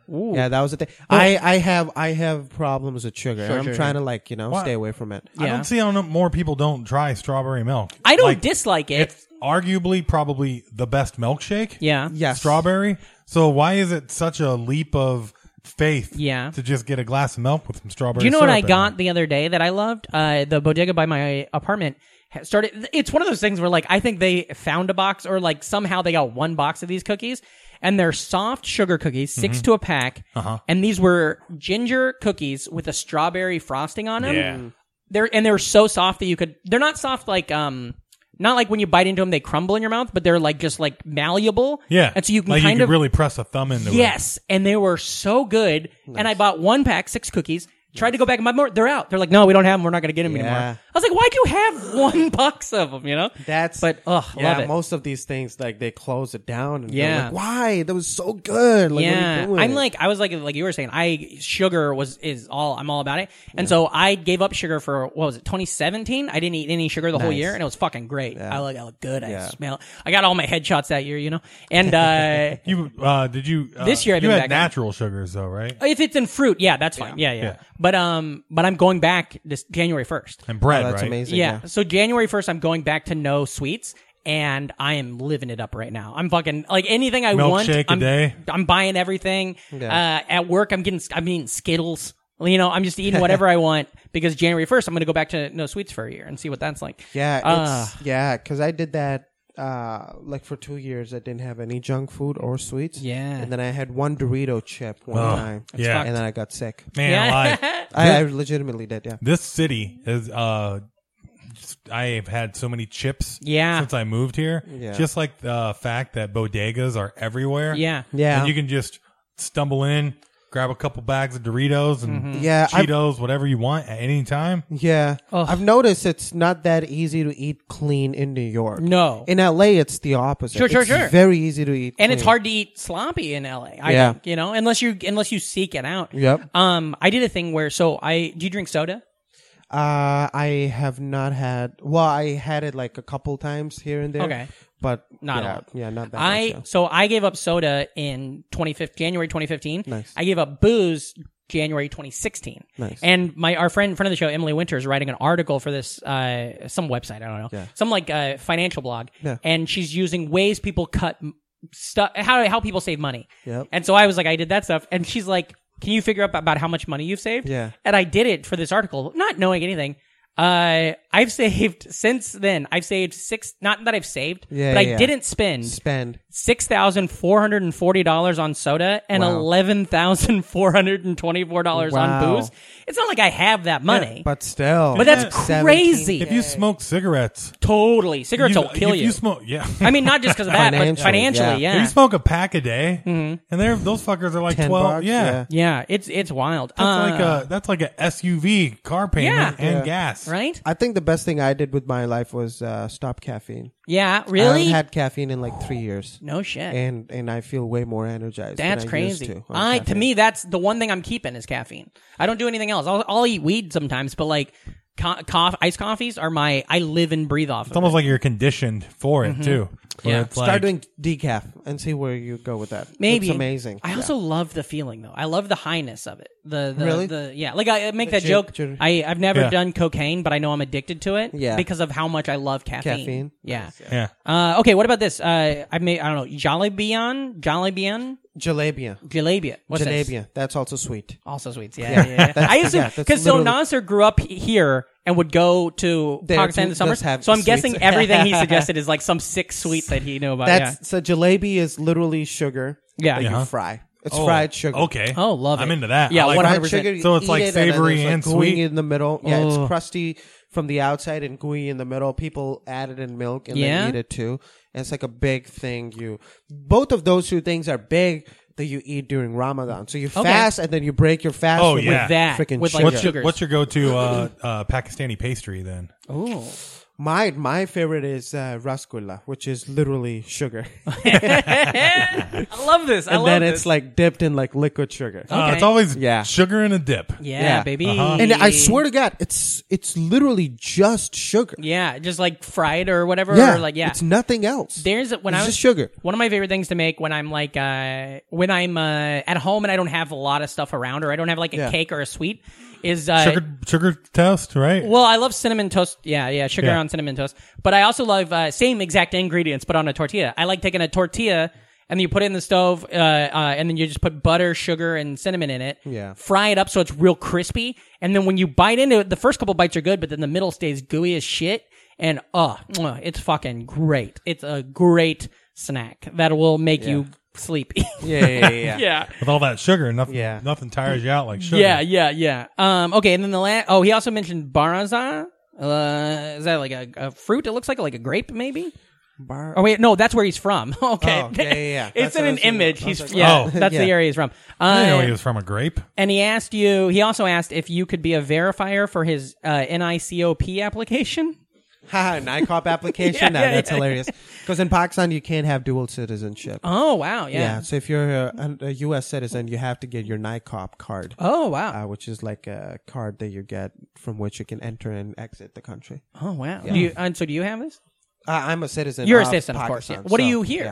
Ooh. Yeah, that was the thing. Oh. I, I have I have problems with sugar. Sure, I'm sure, trying sure. to like you know What? stay away from it. I don't see how no- more people don't try strawberry milk. I don't Like, dislike it. It's arguably probably the best milkshake. Yeah. Yes. Strawberry. So why is it such a leap of faith Yeah. to just get a glass of milk with some strawberry Do you know what syrup I in got it? the other day that I loved? Uh, the bodega by my apartment ha- started. It's one of those things where, like, I think they found a box, or like somehow they got one box of these cookies, and they're soft sugar cookies, six Mhm. to a pack. Uh-huh. And these were ginger cookies with a strawberry frosting on them. Yeah. They're and they're so soft that you could. They're not soft like um. Not like when you bite into them, they crumble in your mouth, but they're like just like malleable. Yeah. And so you can like kind you of could really press a thumb into it. Yes, and they were so good. And I bought one pack, six cookies. Tried to go back and buy more. They're out. They're like, no, we don't have them. We're not going to get them Yeah. anymore. I was like, why'd you have one box of them? You know, That's but ugh, yeah. love it. Most of these things like they close it down. And Yeah. yeah. Like, why? That was so good. Like, what are yeah, you doing? I'm like, I was like, like you were saying, I sugar was is all I'm all about it, and so I gave up sugar for what was it, twenty seventeen? I didn't eat any sugar the whole Nice. year, and it was fucking great. Yeah. I look, I look good. I Yeah. smell. I got all my headshots that year, you know, and uh, You uh, did you uh, This year I've you been had back on- natural sugars though, right? if it's in fruit, yeah, that's fine. Yeah, yeah. Yeah. But um, but I'm going back this January first. And bread, Oh, that's right? amazing. Yeah. So January first, I'm going back to no sweets, and I am living it up right now. I'm fucking like anything I want. Milkshake a I'm, day? I'm buying everything. Yeah. Uh, at work, I'm getting I'm eating Skittles. You know, I'm just eating whatever I want because January first, I'm going to go back to no sweets for a year and see what that's like. Yeah, Uh, it's, yeah, because I did that. Uh, like for two years, I didn't have any junk food or sweets. Yeah. and then I had one Dorito chip one Oh, time. yeah. and then I got sick. Man, Yeah. alive. I, I legitimately did. Yeah, This city is uh just- I have had so many chips Yeah. since I moved here. Yeah. Just like the fact that bodegas are everywhere. Yeah. yeah, And you can just stumble in, grab a couple bags of Doritos and Mm-hmm. yeah. I've- Cheetos, whatever you want at any time. Yeah, Ugh. I've noticed it's not that easy to eat clean in New York. No. In L A, it's the opposite. Sure, sure, it's sure. Very easy to eat, And it's clean. hard to eat sloppy in L A. I Yeah. think, you know, unless you unless you seek it out. Yep. Um, I did a thing where so I do you drink soda? Uh, I have not had. Well, I had it like a couple times here and there. Okay. but Not a yeah, lot. yeah, not that I much. Yeah. so I gave up soda in twenty fifteen, January twenty fifteen. Nice. I gave up booze January twenty sixteen. Nice. And my our friend friend of the show Emily Winter is writing an article for this uh some website, I don't know. Yeah. Some like uh financial blog. Yeah. And she's using ways people cut stuff how how people save money. Yep. And so I was like I did that stuff and she's like, "Can you figure out about how much money you've saved?" Yeah. And I did it for this article, not knowing anything. Uh, I've saved since then. I've saved six. Not that I've saved, Yeah, but yeah, I yeah. didn't spend Spend. six thousand four hundred and forty dollars on soda and Wow. eleven thousand four hundred and twenty-four dollars on Wow. booze. It's not like I have that money, But still. but that's seventeen crazy. If you smoke cigarettes, Totally, cigarettes you, will kill if you. you smoke, yeah. I mean, not just because of that, but Financially, financially, yeah. yeah. If you smoke a pack a day, Mhm. and they're those fuckers are like ten twelve. bucks, yeah. yeah. Yeah, it's it's wild. That's Uh, like a that's like a S U V car payment Yeah. and Yeah. gas. right? I think the best thing I did with my life was uh, stop caffeine. Yeah, I really. haven't had caffeine in like three years. No shit. And and I feel way more energized. That's than I used crazy. to on I to caffeine. me, that's the one thing I'm keeping is caffeine. I don't do anything else. I'll, I'll eat weed sometimes, but like co- coff- iced coffees are my. I live and breathe off. It's of almost it. like you're conditioned for it Mhm. too. Where Yeah. it's Start like, doing decaf and see where you go with that. Maybe It's amazing. I Yeah. also love the feeling though. I love the highness of it. The, the Really? the yeah. Like I I make The that jit- joke. jit- I I've never Yeah. done cocaine, but I know I'm addicted to it. Yeah. Because of how much I love caffeine. Caffeine. Yeah. yeah. Uh, okay. What about this? Uh, I made I don't know. Jalebion. Jalebion. Jalebia. Jalebia. What's this? Jalebia. That's also sweet. Also sweets, yeah, Yeah. yeah. yeah. That's- I used to yeah, that's because so literally- Nasser grew up he- here and would go to There Pakistan too, in the summers. does have So I'm sweets. guessing everything he suggested is like some sick sweet that he knew about. That's so jalebi is literally sugar. Yeah. that Yeah. you fry. It's Oh, fried sugar. Okay. Oh, love it. I'm into that. Yeah, I like one Fried hundred percent. sugar. you So it's eat like it, and then savory there's, like, and gooey sweet? in the middle. Yeah, Oh. it's crusty from the outside and gooey in the middle. People add it in milk and Yeah? then eat it too. And it's like a big thing. You both of those two things are big that you eat during Ramadan. So you Okay. fast and then you break your fast Oh, with yeah. With that, freaking with like sugar. What's your, sugars. what's your go-to uh, uh, Pakistani pastry then? Oh. My my favorite is uh, rasgulla, which is literally sugar. I love this. I and love then this. it's like dipped in like liquid sugar. Uh, Okay. it's always Yeah. sugar in a dip. yeah, Yeah. baby. Uh-huh. And I swear to God, it's it's literally just sugar. Yeah, just like fried or whatever. Yeah, Or like yeah. it's nothing else. There's when It's I was just sugar. One of my favorite things to make when I'm like uh when I'm uh at home and I don't have a lot of stuff around or I don't have like a Yeah. cake or a sweet is uh Sugar sugar toast, right? well, I love cinnamon toast. Yeah, yeah, sugar Yeah. on cinnamon toast. But I also love uh, same exact ingredients, but on a tortilla. I like taking a tortilla and then you put it in the stove, uh, uh, and then you just put butter, sugar, and cinnamon in it. Yeah. Fry it up so it's real crispy, and then when you bite into it, the first couple bites are good, but then the middle stays gooey as shit. And uh, mwah, it's fucking great. It's a great snack that will make you sleepy. Yeah, yeah, yeah. yeah. With all that sugar, nothing Yeah. nothing tires you out like sugar. Yeah, yeah, yeah. Um, okay, and then the last. Oh, he also mentioned baraza. Uh, is that like a, a fruit? It looks like like a grape, maybe. Bar- Oh wait, no, that's where he's from. Okay, Oh, yeah, yeah, yeah. it's That's in what I an was thinking. image. I He's was like, yeah, oh. that's Yeah. the area he's from. I didn't know Uh, he was from a grape. and he asked you. He also asked if you could be a verifier for his uh, N I C O P application. Haha, an I COP application? Yeah, no, yeah, that's yeah. hilarious. Because in Pakistan, you can't have dual citizenship. Oh wow, yeah. Yeah, so if you're a, a U S citizen, you have to get your N I COP card, Oh wow. uh, which is like a card that you get from which you can enter and exit the country. oh wow. Yeah. Do you, and so do you have this? Uh, I'm a citizen. You're a of citizen, of course, Pakistan, yeah. What are so, you here? yeah.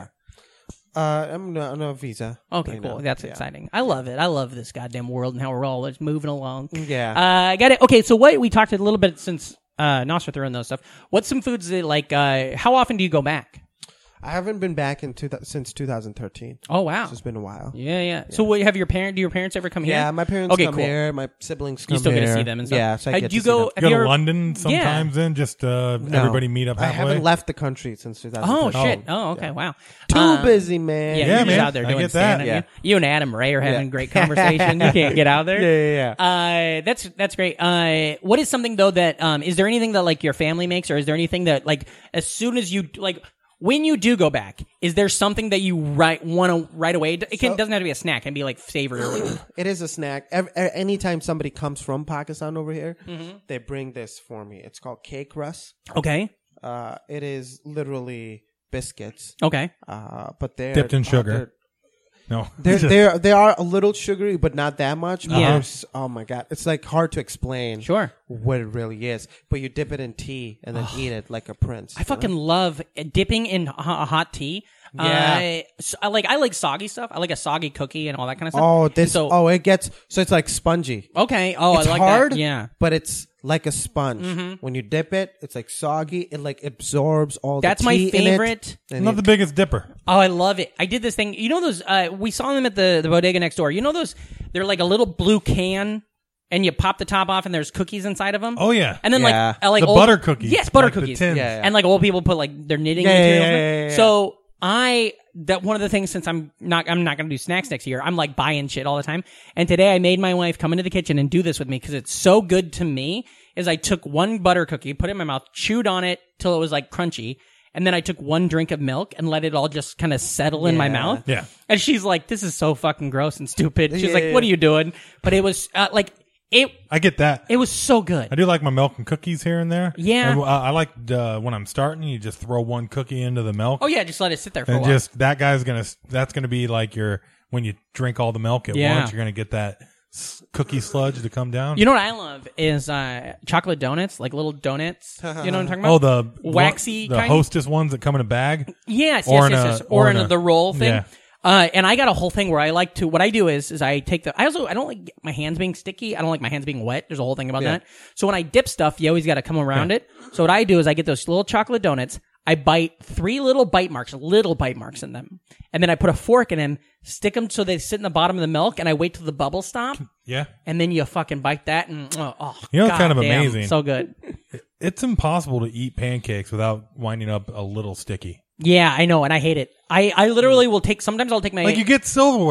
Uh, I'm no, no visa. Okay, right cool. now. That's Yeah. exciting. I love it. I love this goddamn world and how we're all just moving along. Yeah. Uh, I got it. Okay, so what we talked a little bit since uh, Nostra threw in those stuff. What's some foods that like? Uh, how often do you go back? I haven't been back in two, since two thousand thirteen. Oh wow, So it's been a while. yeah, yeah. So, what, have your parent? Do your parents ever come here? Yeah, my parents okay, come cool. here. My siblings come You still here. get to see them and stuff. Yeah, so I Uh, get do you to see go? them. Have Go you to ever, London sometimes then just uh, No. everybody meet up I halfway. haven't left the country since two thousand Oh thirteen. shit! Oh okay, wow. Too Uh, busy, man. Yeah, Yeah, you're just man. out there I doing get that. stand-up. Yeah. You, you and Adam Ray are having Yeah. a great conversation. You can't get out there. Yeah, yeah, Uh, that's that's great. Uh, what is something though that um, is there anything that like your family makes, or is there anything that like as soon as you like when you do go back, is there something that you right want to right away? It can, So- doesn't have to be a snack; it can be like savory or whatever. It is a snack. Ev- a- anytime somebody comes from Pakistan over here, Mm-hmm. they bring this for me. It's called cake rus. Okay, Uh, it is literally biscuits, okay. uh, but they're Dipped in uh, sugar. No. They're they're, they're they are a little sugary, but not that much. But Yeah. they're s- oh my god, it's like hard to explain. Sure. What it really is, but you dip it in tea and then eat it like a prince. I fucking love dipping in a hot tea. Yeah. Uh, so I like I like soggy stuff. I like a soggy cookie and all that kind of stuff. Oh, And this. so oh, it gets so it's like spongy. okay. Oh, it's I like hard, that. Yeah. but it's like a sponge. When you dip it, it's like soggy. It like absorbs all. That's the my tea in it, favorite. and I'm not you- the biggest dipper. Oh, I love it. I did this thing. You know those? Uh, we saw them at the, the bodega next door. You know those? They're like a little blue can, and you pop the top off, and there's cookies inside of them. Oh, yeah. And then Yeah. like, uh, like The old, butter cookies. Yes, butter Like the cookies. tins. Yeah, yeah. And like old people put like their knitting Yeah, yeah, materials. yeah, in. yeah, yeah, yeah. So I that one of the things since I'm not I'm not going to do snacks next year. I'm like buying shit all the time. And today I made my wife come into the kitchen and do this with me because it's so good to me. Is I took one butter cookie, put it in my mouth, chewed on it till it was like crunchy. And then I took one drink of milk and let it all just kind of settle in my Yeah. mouth. Yeah. And she's like, this is so fucking gross and stupid. She's Yeah, like, yeah, what are yeah. you doing? But it was uh, like, it I get that. it was so good. I do like my milk and cookies here and there. Yeah. And, uh, I like uh, when I'm starting, you just throw one cookie into the milk. Oh, yeah, just let it sit there for a and while. just that guy's gonna that's gonna be like your when you drink all the milk at Yeah. once, you're gonna get that s- cookie sludge to come down. You know what I love is uh, chocolate donuts, like little donuts. You know what I'm talking about? Oh, the waxy the kind? Hostess ones that come in a bag. Yes, Or yes, in yes, a- yes. Or, or in, in a, a- the roll thing. Yeah. Uh, and I got a whole thing where I like to, what I do is, is I take the, I also, I don't like my hands being sticky. I don't like my hands being wet. There's a whole thing about Yeah. that. So when I dip stuff, you always got to come around it. So what I do is I get those little chocolate donuts. I bite three little bite marks, little bite marks in them. And then I put a fork in them, stick them so they sit in the bottom of the milk, and I wait till the bubbles stop. Yeah. And then you fucking bite that and, oh, oh You know what's kind of goddamn, amazing? So good. It's impossible to eat pancakes without winding up a little sticky. Yeah, I know, and I hate it. I, I literally will take, sometimes I'll take my, Like you get silverware,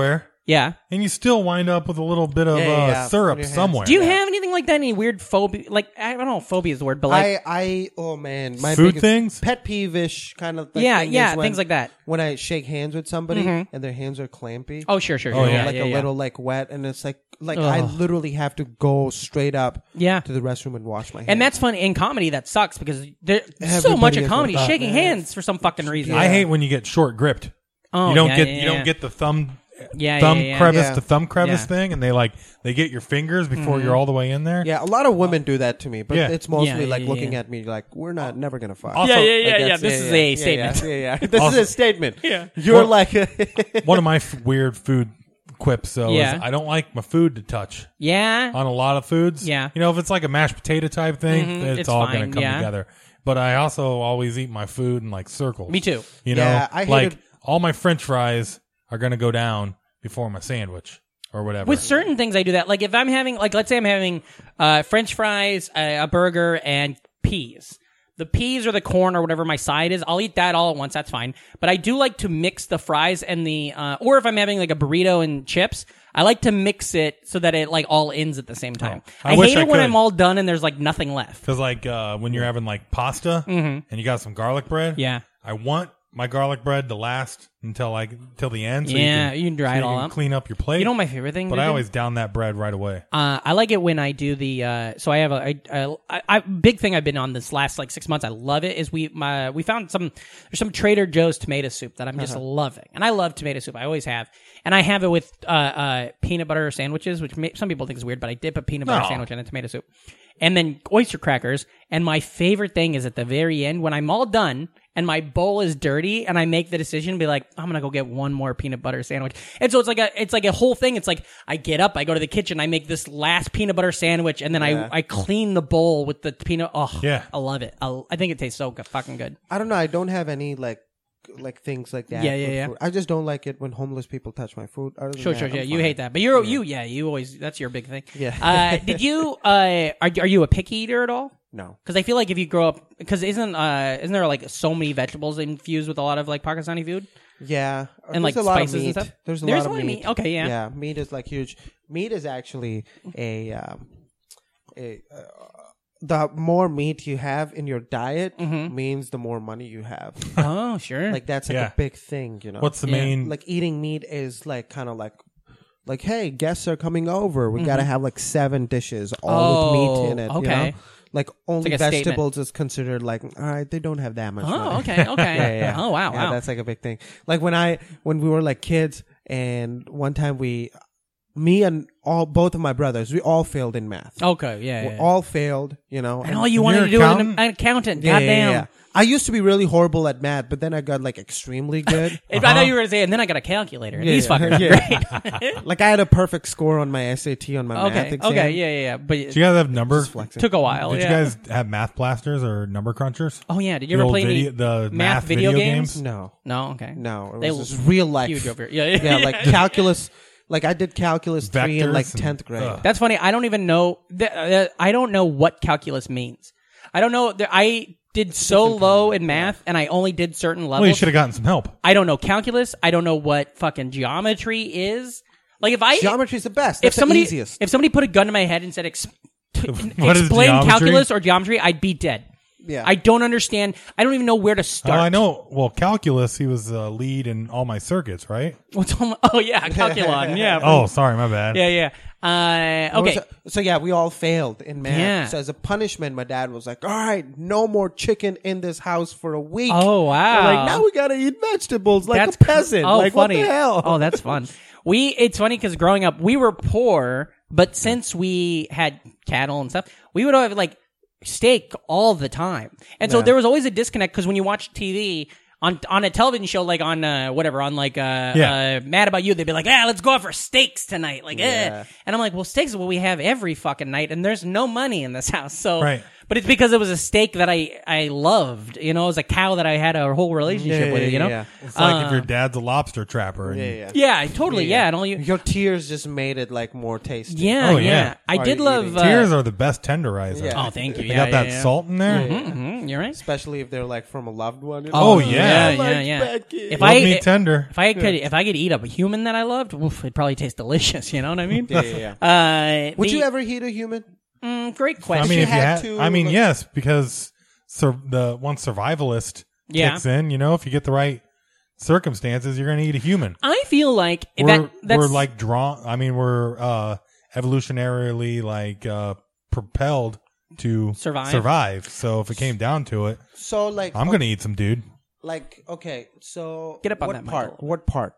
Yeah. And you still wind up with a little bit of Yeah, yeah, uh, yeah. syrup On your hands. somewhere. Do you have anything like that? Any weird phobia? Like I don't know, if phobia is the word, but like I, I, oh man, my Food biggest things? pet peeve-ish kind of. Like Yeah, thing yeah, is when, things like that. When I shake hands with somebody Mhm. and their hands are clampy. Oh, sure, sure, Or sure. Yeah, like yeah, a yeah. little like wet, and it's like like I Ugh. literally have to go straight up Yeah. to the restroom and wash my hands. And that's funny in comedy. That sucks because there's so Everybody much of is comedy like that, shaking man. hands for some fucking reason. I hate when you get short gripped. Oh, you don't yeah, get yeah, you yeah. don't get the thumb Yeah, thumb yeah, yeah. crevice Yeah. to thumb crevice Yeah. thing, and they like they get your fingers before Mhm. you're all the way in there. Yeah, a lot of women do that to me, but Yeah. it's mostly Yeah, yeah, like yeah, looking yeah. at me like we're not never gonna fuck. Also- yeah, yeah, Like, yeah, yeah. that's- This is a yeah, statement. Yeah, yeah, yeah. This Also- is a statement. Yeah. You're Well- like One of my f- weird food quips, though, Yeah. is I don't like my food to touch Yeah. on a lot of foods. Yeah. You know, if it's like a mashed potato type thing, Mhm, it's, it's all fine, going to come yeah. together. But I also always eat my food in like circles. Me too. You know, Yeah, I like hated- all my French fries are going to go down before my sandwich or whatever. With certain things, I do that. Like if I'm having, like, let's say I'm having uh, French fries, a, a burger, and peas. The peas or the corn or whatever my side is, I'll eat that all at once. That's fine. But I do like to mix the fries and the, uh, or if I'm having like a burrito and chips, I like to mix it so that it like all ends at the same time. Oh, I I, wish hate I it when could. I'm all done and there's like nothing left. Because like uh, when you're having like pasta Mhm. and you got some garlic bread, Yeah. I want my garlic bread to last until like till the end. So Yeah, you can, you can dry so it you all can up. Clean up your plate. You know what my favorite thing But to I do? always down that bread right away. Uh, I like it when I do the. Uh, so I have a, I, I, I, big thing I've been on this last like six months. I love it. Is we my we found some there's some Trader Joe's tomato soup that I'm just Uh-huh. loving, and I love tomato soup. I always have, and I have it with uh, uh, peanut butter sandwiches, which may, some people think is weird, but I dip a peanut butter No. sandwich in a tomato soup, and then oyster crackers. And my favorite thing is at the very end when I'm all done and my bowl is dirty, and I make the decision to be like, I'm gonna go get one more peanut butter sandwich. And so it's like a it's like a whole thing. It's like I get up, I go to the kitchen, I make this last peanut butter sandwich, and then Yeah. I I clean the bowl with the peanut. Oh, Yeah. I love it. I, I think it tastes so good, fucking good. I don't know. I don't have any like like things like that. Yeah, yeah, with yeah. food. I just don't like it when homeless people touch my food. Other than Sure, that, sure, I'm yeah. You fine. hate that, but you're you yeah. You always that's your big thing. Yeah. Uh, did you uh are are you a picky eater at all? No. Because I feel like if you grow up, because isn't uh isn't there like so many vegetables infused with a lot of like Pakistani food? Yeah, And, There's like, a lot spices of and meat. stuff? There's a There's lot a of lot of meat. meat. Okay, yeah. yeah. Meat is like huge. Meat is actually a um, a. Uh, the more meat you have in your diet means the more money you have. Oh, sure. Like that's like Yeah. a big thing, you know. What's the Yeah. main? Like eating meat is like kind of like like hey, guests are coming over. We gotta have like seven dishes all with meat in it. Oh, okay. You know? Like only like a statement. vegetables is considered like all right. They don't have that much. Oh, money. okay, okay. yeah, yeah, yeah. Oh, wow, Yeah, wow. that's like a big thing. Like when I when we were like kids, and one time we, me and all both of my brothers, we all failed in math. Okay, yeah, We yeah. all failed. You know, and all you And wanted you're to do was an, accountant? an accountant. Yeah, yeah, Goddamn. yeah. I used to be really horrible at math, but then I got like extremely good. If I thought you were going to say, and then I got a calculator. Yeah, These yeah. fuckers are Yeah. great. Like I had a perfect score on my S A T on my math Okay, exam. okay, yeah, yeah, yeah. But Do you guys have number? Just flexing. took a while. Did yeah. you guys have math blasters or number crunchers? Oh yeah, did you The ever old play video- any the math, math video, video games? games? No, No, okay. no, it They was just real life. huge over here. Yeah, Yeah, like calculus. Like I did calculus three in Vectors like and- tenth grade. ugh. That's funny. I don't even know. th- uh, I don't know what calculus means. I don't know. Th- I did so low in math, and I only did certain levels. Well, you should have gotten some help. I don't know calculus. I don't know what fucking geometry is. Like if I Geometry's the best. if That's somebody the easiest. if somebody put a gun to my head and said Ex- t- What is explain geometry? calculus or geometry, I'd be dead. Yeah. I don't understand. I don't even know where to Oh, start. I know. Well, calculus, he was uh, lead in all my circuits, right? What's on my, oh yeah, calculon. Yeah. Oh, sorry, my bad. Yeah, yeah. Uh, okay. So, so yeah, we all failed in math. Yeah. So as a punishment, my dad was like, "All right, no more chicken in this house for a week." Oh wow. We're like now we gotta eat vegetables like That's a peasant. Oh, like funny. what the hell? Oh, that's fun. We it's funny because growing up we were poor, but since we had cattle and stuff, we would have like steak all the time, and so Yeah. there was always a disconnect because when you watch T V. On on a television show like on uh, whatever on like uh, Yeah. uh Mad About You, they'd be like, yeah, let's go out for steaks tonight, like, Yeah. eh. And I'm like, well, steaks is what we have every fucking night, and there's no money in this house, so. Right. But it's because it was a steak that I, I loved. You know, it was a cow that I had a whole relationship Yeah, with. yeah, You know, yeah. It's like if Uh, your dad's a lobster trapper. And Yeah, yeah. yeah, totally, yeah. And all you, Your tears just made it like more tasty. yeah, Oh, yeah, yeah. I Are did you love eating? uh, Tears are the best tenderizer. Yeah. Oh, thank you. They Yeah, got yeah, that yeah. salt in there. Mhm, mhm, you're right. Especially if they're like from a loved one. you know? Oh, yeah, yeah. yeah, Like yeah. Becky. If Love I me tender. if I could if I could eat a human that I loved, oof, it'd probably taste delicious. You know what I mean? Yeah, yeah, yeah. Uh, Would the- you ever eat a human? Mm, great I question. mean, you if you had had, to, I mean, like- yes, because sur- the one survivalist Yeah. kicks in. You know, if you get the right circumstances, you're going to eat a human. I feel like We're that that's we're like drawn. I mean, we're uh, evolutionarily like uh, propelled to Survive. Survive. So if it came down to it, So like, I'm going to eat some dude. like okay. So Get up on what that, part? Michael. What part?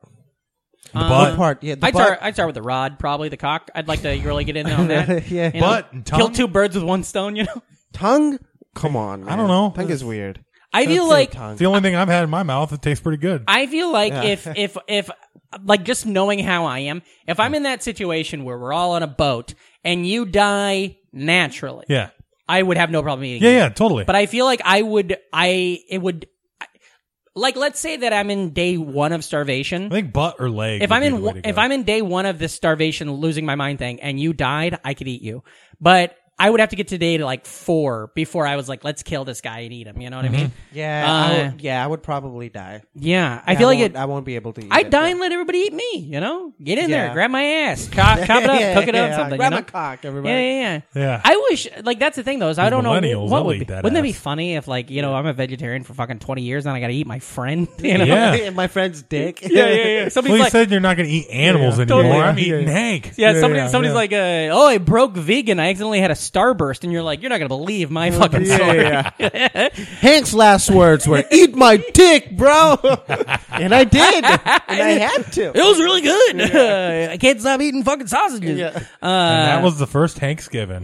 The Uh, butt, What part? Yeah, the I'd butt. start. I'd start with the rod, probably the cock. I'd like to really get in on that. Yeah. You know? butt, and tongue. Kill two birds with one stone. You know. Tongue? Come on, man. I don't know. Tongue is weird. I Don't feel say like tongue. It's the only thing I've had in my mouth. It tastes pretty good. I feel like Yeah. if if if like just knowing how I am, if I'm in that situation where we're all on a boat and you die naturally, Yeah, I would have no problem eating. yeah, you. yeah, totally. But I feel like I would. I it would. I- Like, let's say that I'm in day one of starvation. I think butt or leg. If would I'm be in the way to if go. I'm in day one of this starvation, losing my mind thing, and you died, I could eat you. But I would have to get to day to like four before I was like, let's kill this guy and eat him. You know what I mean? Yeah, Uh, I would, yeah, I would probably die. Yeah, I Yeah, feel like won't- it. I won't be able to eat I'd it, die yeah. and let everybody eat me. You know, get in there, Yeah. grab my ass, chop, chop it up, Yeah, cook it up, yeah, something. grab you know? a cock, everybody. Yeah, yeah, yeah. Yeah. I wish, like, that's the thing though. Is I don't know millennials, what they'll would eat be. that Wouldn't that be ass. funny if, like, you know, I'm a vegetarian for fucking twenty years and I got to eat my friend? You know? Yeah. My friend's dick. yeah, yeah, yeah. Well, Somebody's you like, said you're not going to eat animals Yeah, anymore. totally. I'm eating Yeah. Hank. yeah, Yeah, somebody, yeah, somebody's yeah. like, uh, oh, I broke vegan. I accidentally had a starburst, and you're like, you're not gonna believe my fucking Yeah, story. yeah, Hank's last words were, "Eat my dick, bro," and I did, and I had to. It was really good. I can't stop eating fucking sausages. Yeah. Uh, And that was the first Thanksgiving.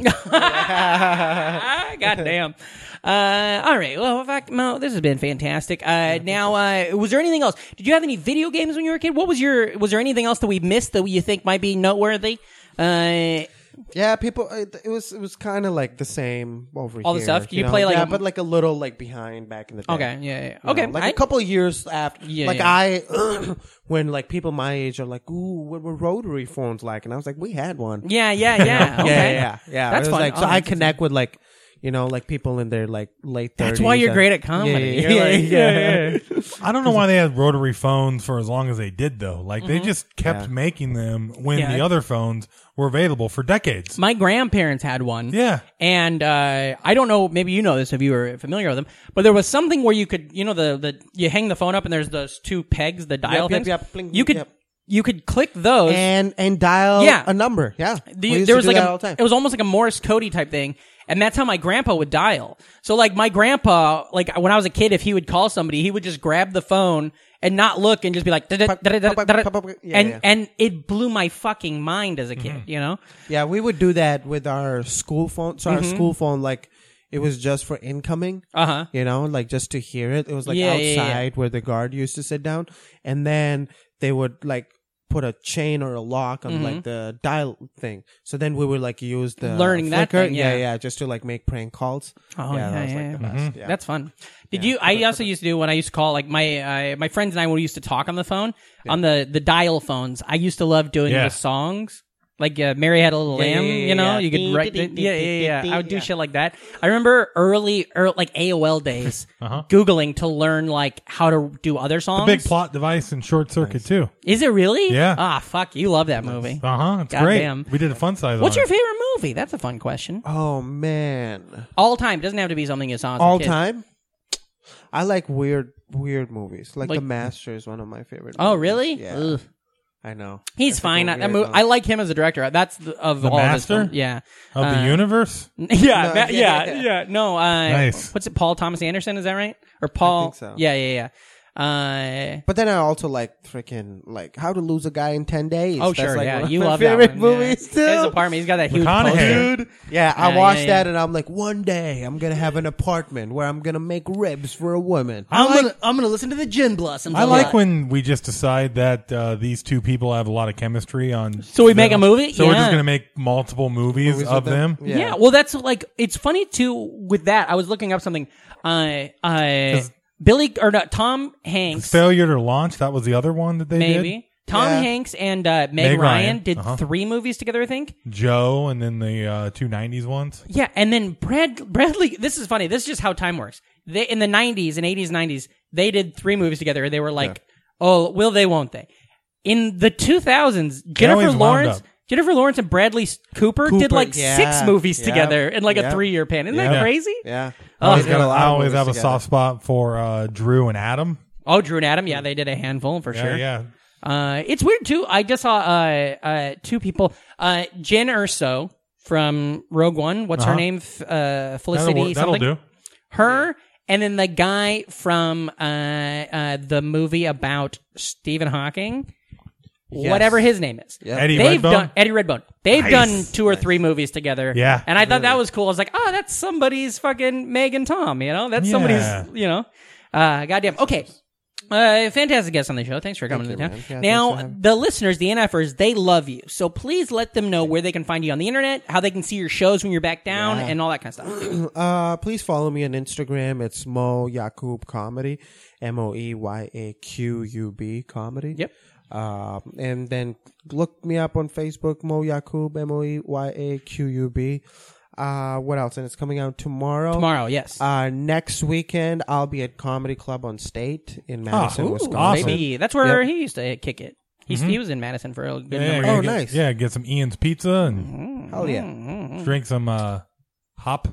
God damn. Uh, all right. Well, in fact, Mo, this has been fantastic. Uh, now, uh, was there anything else? Did you have any video games when you were a kid? What was your? Was there anything else that we missed that you think might be noteworthy? Uh, Yeah, people. It, it was it was kind of like the same over All the here. stuff? Do you know? play, like, yeah, a- but like a little like behind back in the day. Okay, yeah, yeah. You Okay, know, like I- a couple of years after. Yeah, like yeah. I, when like people my age are like, "Ooh, what were rotary phones like?" And I was like, "We had one." yeah, yeah, yeah. Okay. yeah, yeah, yeah. That's It was fun. Like, so Oh, I that's connect with like, you know, like people in their like late thirties. That's why you're and- great at comedy. Yeah, You're yeah, like, yeah, yeah. I don't know why they had rotary phones for as long as they did, though. Like, they Mhm. just kept Yeah. making them when Yeah. the other phones were available for decades. My grandparents had one. Yeah. And uh, I don't know, maybe you know this if you were familiar with them, but there was something where you could, you know, the, the you hang the phone up and there's those two pegs, the dial Yep, yep, things. yep, bling, you could yep. you could click those and and dial Yeah. a number. Yeah, The- We used there to was do like that a, all the time. it was almost like a Morse Cody type thing, and that's how my grandpa would dial. So like my grandpa, like when I was a kid, if he would call somebody, he would just grab the phone and not look and just be like, "Da- da- da- da- da- da- da." Yeah, and yeah. and it blew my fucking mind as a kid, you know. Yeah, we would do that with our school phone. So our Mhm. school phone, like, it was just for incoming. Uh huh. You know, like just to hear it. It was like Yeah, yeah, yeah. outside where the guard used to sit down, and then they would like put a chain or a lock on Mhm. like the dial thing. So then we would like use the Learning that flicker. thing, yeah. yeah. yeah, just to like make prank calls. Oh yeah, that was yeah, like yeah. the best. Mm-hmm. Yeah. That's fun. Did you? I also used to do when I used to call like my uh, my friends and I would used to talk on the phone on the the dial phones. I used to love doing Yeah. the songs. Like uh, Mary Had a Little Yeah, Lamb, yeah, yeah, you know, yeah. you could Dee, write, dee, the, dee, yeah, dee, yeah, dee, yeah. I would do yeah. shit like that. I remember early, early like A O L days, Uh-huh. Googling to learn like how to do other songs. The big plot device in Short Circuit, too. Is it really? Yeah. Ah, fuck, you love that movie. Uh huh. It's Goddamn. great. We did a fun size What's on your it. favorite movie? That's a fun question. Oh man, All time doesn't have to be something you saw as a all kid. time. I like weird, weird movies. Like, Like- The Master is one of my favorite. Oh, movies. really? Yeah, Ugh. I know. He's That's fine. like a That weird mo- one. I like him as a director. That's the, of The all Master? of his films. Yeah. Of the Uh, universe? Yeah, No, ma- yeah, yeah, yeah. yeah. No, uh, Nice. what's it? Paul Thomas Anderson, is that right? Or Paul? think so. Yeah, yeah, yeah. Uh, but then I also like freaking like How to Lose a Guy in ten days. Oh That's sure, like yeah, one of you my love favorite that one. movies yeah. too. His apartment, he's got that huge McConaughey. poster. Dude, yeah, I Yeah, watched yeah, that yeah. and I'm like, one day I'm gonna have an apartment where I'm gonna make ribs for a woman. I I'm like- gonna I'm gonna listen to the Gin Blossoms. I a like lot. when we just decide that uh, these two people have a lot of chemistry on. So we make a movie? So we're just Yeah. going to make multiple movies, Movies of with them. them? Yeah. well, that's like it's funny too. With that, I was looking up something. Uh, uh, Billy or not Tom Hanks, Failure to Launch. That was the other one that they maybe did. Tom Yeah. Hanks and uh, Meg, Meg Ryan, Ryan, did uh-huh. three movies together. I think. Joe, and then the uh, two nineties ones. Yeah, and then Brad Bradley. This is funny. This is just how time works. They in the nineties and eighties, nineties, they did three movies together. They were like, "Oh, will they? Won't they?" In the two thousands, Jennifer always wound Lawrence, up. Jennifer Lawrence and Bradley Cooper, did Cooper, like yeah, six movies yeah, together in like a yeah. three-year pan. Isn't Yeah. that crazy? Yeah. I always, They did a got- lot I of always movies have a together. soft spot for uh, Drew and Adam. Oh, Drew and Adam. Yeah, they did a handful for Yeah, sure. yeah. Uh, it's weird too. I just saw uh, uh, two people. Uh, Jen Erso from Rogue One. What's her Uh-huh. name? F- Uh, Felicity. That'll, that'll something. do. Her and then the guy from uh, uh, the movie about Stephen Hawking. Yes. Whatever his name is. Yep. Eddie They've Redbone? done Eddie Redbone. They've Nice. done two or three movies together. Yeah. And I thought that was cool. I was like, oh, that's somebody's fucking Meg and Tom, you know? That's Yeah. somebody's, you know? Uh, goddamn. Okay. Uh, fantastic guest on the show. Thanks for coming you, to town. man. Yeah, now, thanks for having- the listeners, the N Fers, they love you. So please let them know where they can find you on the internet, how they can see your shows when you're back down, Yeah. and all that kind of stuff. Uh, please follow me on Instagram. It's Mo Yakub Comedy, M O E Y A Q U B Comedy. Yep. Um, and then look me up on Facebook, Mo Yakub, M O E Y A Q U B. Uh, what else? And it's coming out tomorrow. Tomorrow, yes. Uh, next weekend, I'll be at Comedy Club on State in Madison, ooh, Wisconsin. awesome. Maybe. That's where Yep. he used to kick it. He, he was in Madison for a good Yeah, number yeah, of Oh, get- nice. Yeah, get some Ian's Pizza and Hell yeah. drink some uh, hop.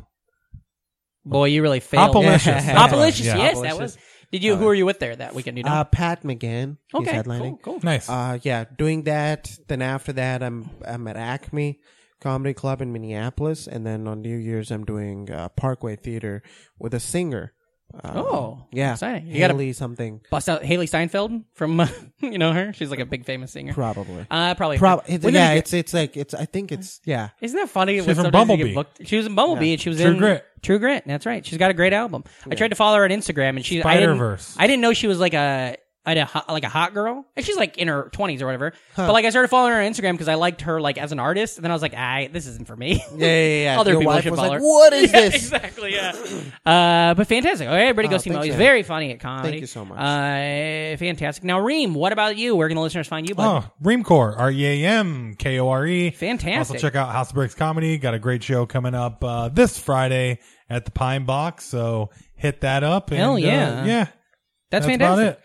Boy, you really failed. Hopalicious. Hopalicious, Yeah. yes, that was. Did you? Who were you with there that weekend? You know? Uh, Pat McGann. He's okay, headlining. cool, cool. Nice. Uh, yeah, doing that. Then after that, I'm I'm at Acme Comedy Club in Minneapolis, and then on New Year's, I'm doing uh, Parkway Theater with a singer. Uh, Oh, yeah, exciting. You gotta- Haley something. Bust out Haley Steinfeld from, uh, you know her? She's like a big famous singer. Probably. Uh, probably. Prob- it's, Wouldn't it yeah, be- it's it's like it's. I think it's yeah. Isn't that funny? She's when from sometimes you Bumblebee. get booked- She was in Bumblebee. Yeah. And she was True in Grit. True Grit. That's right. She's got a great album. I tried to follow her on Instagram, and she. I didn't, Spider-Verse. I didn't know she was like a. I had a hot, like a hot girl, and she's like in her twenties or whatever. But like I started following her on Instagram because I liked her like as an artist, and then I was like, "Ah, this isn't for me." Yeah, yeah, yeah. Other Your people wife should was follow like, her. "What is Yeah, this?" Exactly. Yeah. uh, but fantastic. Okay, everybody go Oh, see Mo. thanks, He's man. very funny at comedy. Thank you so much. Uh, fantastic. Now, Reem, what about you? Where can the listeners find you, bud? Oh, Reamcore, R E A M K O R E. Fantastic. Also check out House of Bricks Comedy. Got a great show coming up uh, this Friday at the Pine Box. So hit that up. And, Hell yeah. Uh, yeah. That's, That's fantastic. about it.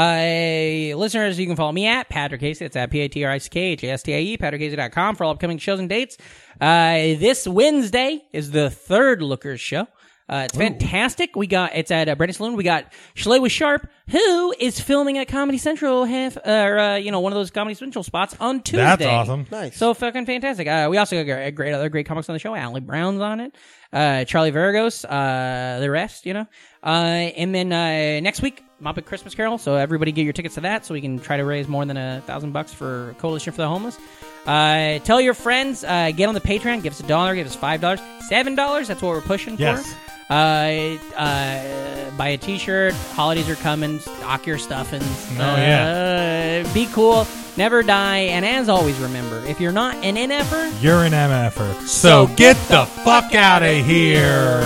Uh, listeners, you can follow me at Patrick Casey. It's at P A T R I C K H A S T I E, patrick casey dot com for all upcoming shows and dates. Uh, this Wednesday is the third Lookers show. Uh, it's fantastic. We got, it's at uh, Brandon Saloon. We got Shalewa Sharp, who is filming at Comedy Central half, uh, uh, you know, one of those Comedy Central spots on Tuesday. That's awesome. Nice. So fucking fantastic. Uh, we also got a great other great comics on the show. Allie Brown's on it. Uh, Charlie Vargos, uh, the rest, you know. Uh, and then, uh, next week, Muppet Christmas Carol. So everybody get your tickets to that so we can try to raise more than a thousand bucks for Coalition for the Homeless. Uh, tell your friends, uh, get on the Patreon, give us a dollar, give us five dollars, seven dollars. That's what we're pushing Yes. for. Uh, uh, buy a t-shirt. Holidays are coming. Stock your stuffings. Oh, uh, yeah. Be cool. Never die. And as always, remember, if you're not an N F-er, You're an M F-er. So, get the fuck out of here.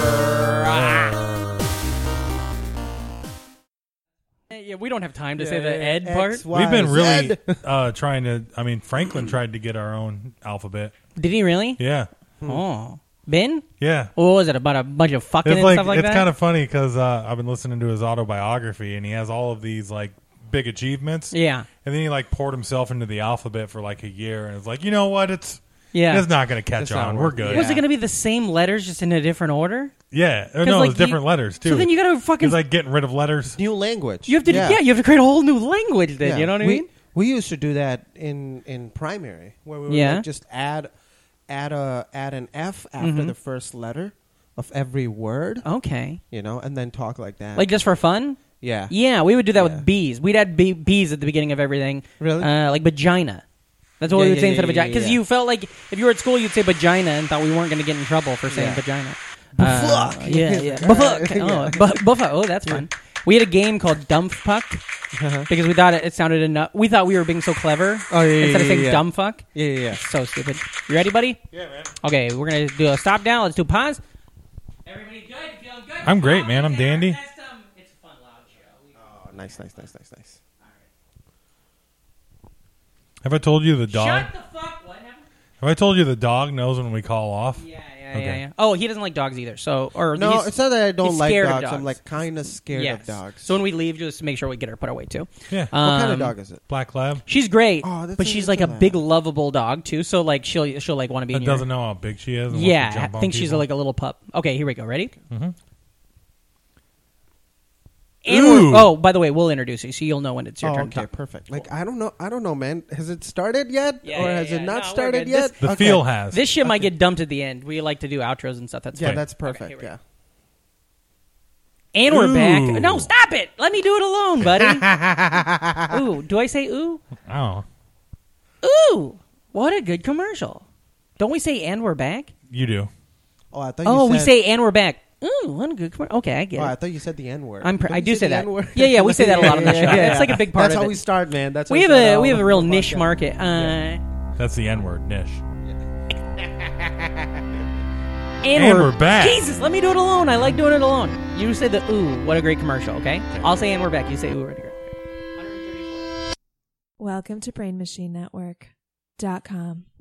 yeah, we don't have time to say Yeah, the yeah, Ed X, part. Y, We've been really Z. uh, trying to. I mean, Franklin tried to get our own alphabet. Did he really? Yeah. Oh. Ben? Yeah. What was it, about a bunch of fucking It's and like stuff like it's that? kind of funny because uh, I've been listening to his autobiography, and he has all of these like big achievements. Yeah. And then he like poured himself into the alphabet for like a year, and it's like, you know what? It's Yeah. it's not going to catch It's not on. We're working. good. Was it going to be the same letters just in a different order? Yeah. Or 'Cause, no, like, it's different you- letters too. So then you got to fucking... It's like getting rid of letters. New language. You have to, yeah. you have to create a whole new language then, Yeah. you know what I we, mean? We used to do that in, in primary, where we would Yeah. like just add add a add an F after Mhm. the first letter of every word. Okay. You know, and then talk like that. Like just for fun? Yeah. Yeah, we would do that with bees. We'd add bee- bees at the beginning of everything. Really? Uh, like vagina. That's what Yeah, we would yeah, say yeah, instead of yeah, vagina. Because yeah. you felt like if you were at school, you'd say vagina and thought we weren't going to get in trouble for saying Yeah. vagina. Bufuck. Uh, yeah, yeah. Bufuck. Yeah. Oh, bu- bufuck. Oh, that's fun. We had a game called Dumpf Puck Uh-huh. because we thought it, it sounded enough. We thought we were being so clever. Oh, yeah, yeah, Instead of yeah, saying yeah. dumb fuck. Yeah, yeah, yeah. So stupid. You ready, buddy? Yeah, man. Okay, we're going to do a stop down. Let's do pause. Everybody good? Feeling good? I'm great, man. I'm dandy. It's a fun, loud show. Oh, nice, nice, nice, nice, nice. Have I told you the dog? Shut the fuck. What happened? Have I told you the dog knows when we call off? Yeah, yeah, Okay. yeah, yeah. Oh, he doesn't like dogs either. So, or No, he's- it's not that I don't he's like scared of dogs. dogs. I'm like kind of scared Yes. of dogs. So when we leave, just make sure we get her put away too. Yeah. What kind of Um, dog is it? Black Lab. She's great, Oh, that's but a she's little like a lab. big, lovable dog too. So like she'll she'll like want to be That in your. doesn't know how big she is. And wants to Yeah, jump I on think she's people. like a little pup. Okay, here we go. Ready? Mhm. And Ooh. we're, oh, by the way, we'll introduce you, so you'll know when it's your Oh, turn. okay, to talk. perfect. Like I don't know, I don't know, man. Has it started yet, Yeah, or yeah, has yeah. it not No, we're started good. yet? The Okay. feel has. This shit might get dumped at the end. We like to do outros and stuff. That's Yeah, fine. that's Okay, perfect. here we yeah. And we're Ooh. back. No, stop it. Let me do it alone, buddy. Ooh, do I say ooh? Oh, Ooh, what a good commercial. Don't we say and we're back? you do. Oh, I thought. You Oh, said, we say and we're back. Ooh, what a good commercial. Okay, I get Oh, I it. thought you said the N word. I'm pr- Don't I you do say the that. N-word? Yeah, yeah, we say that a lot on the show. It's like a big part That's of how it. we start, man. That's how We have start a all we have a the real podcast. niche market. Uh, That's the N word, niche. and, And we're back. Jesus, let me do it alone. I like doing it alone. You say the ooh, what a great commercial. Okay, I'll say and we're back. You say ooh, what a great. Welcome to brain machine network dot com.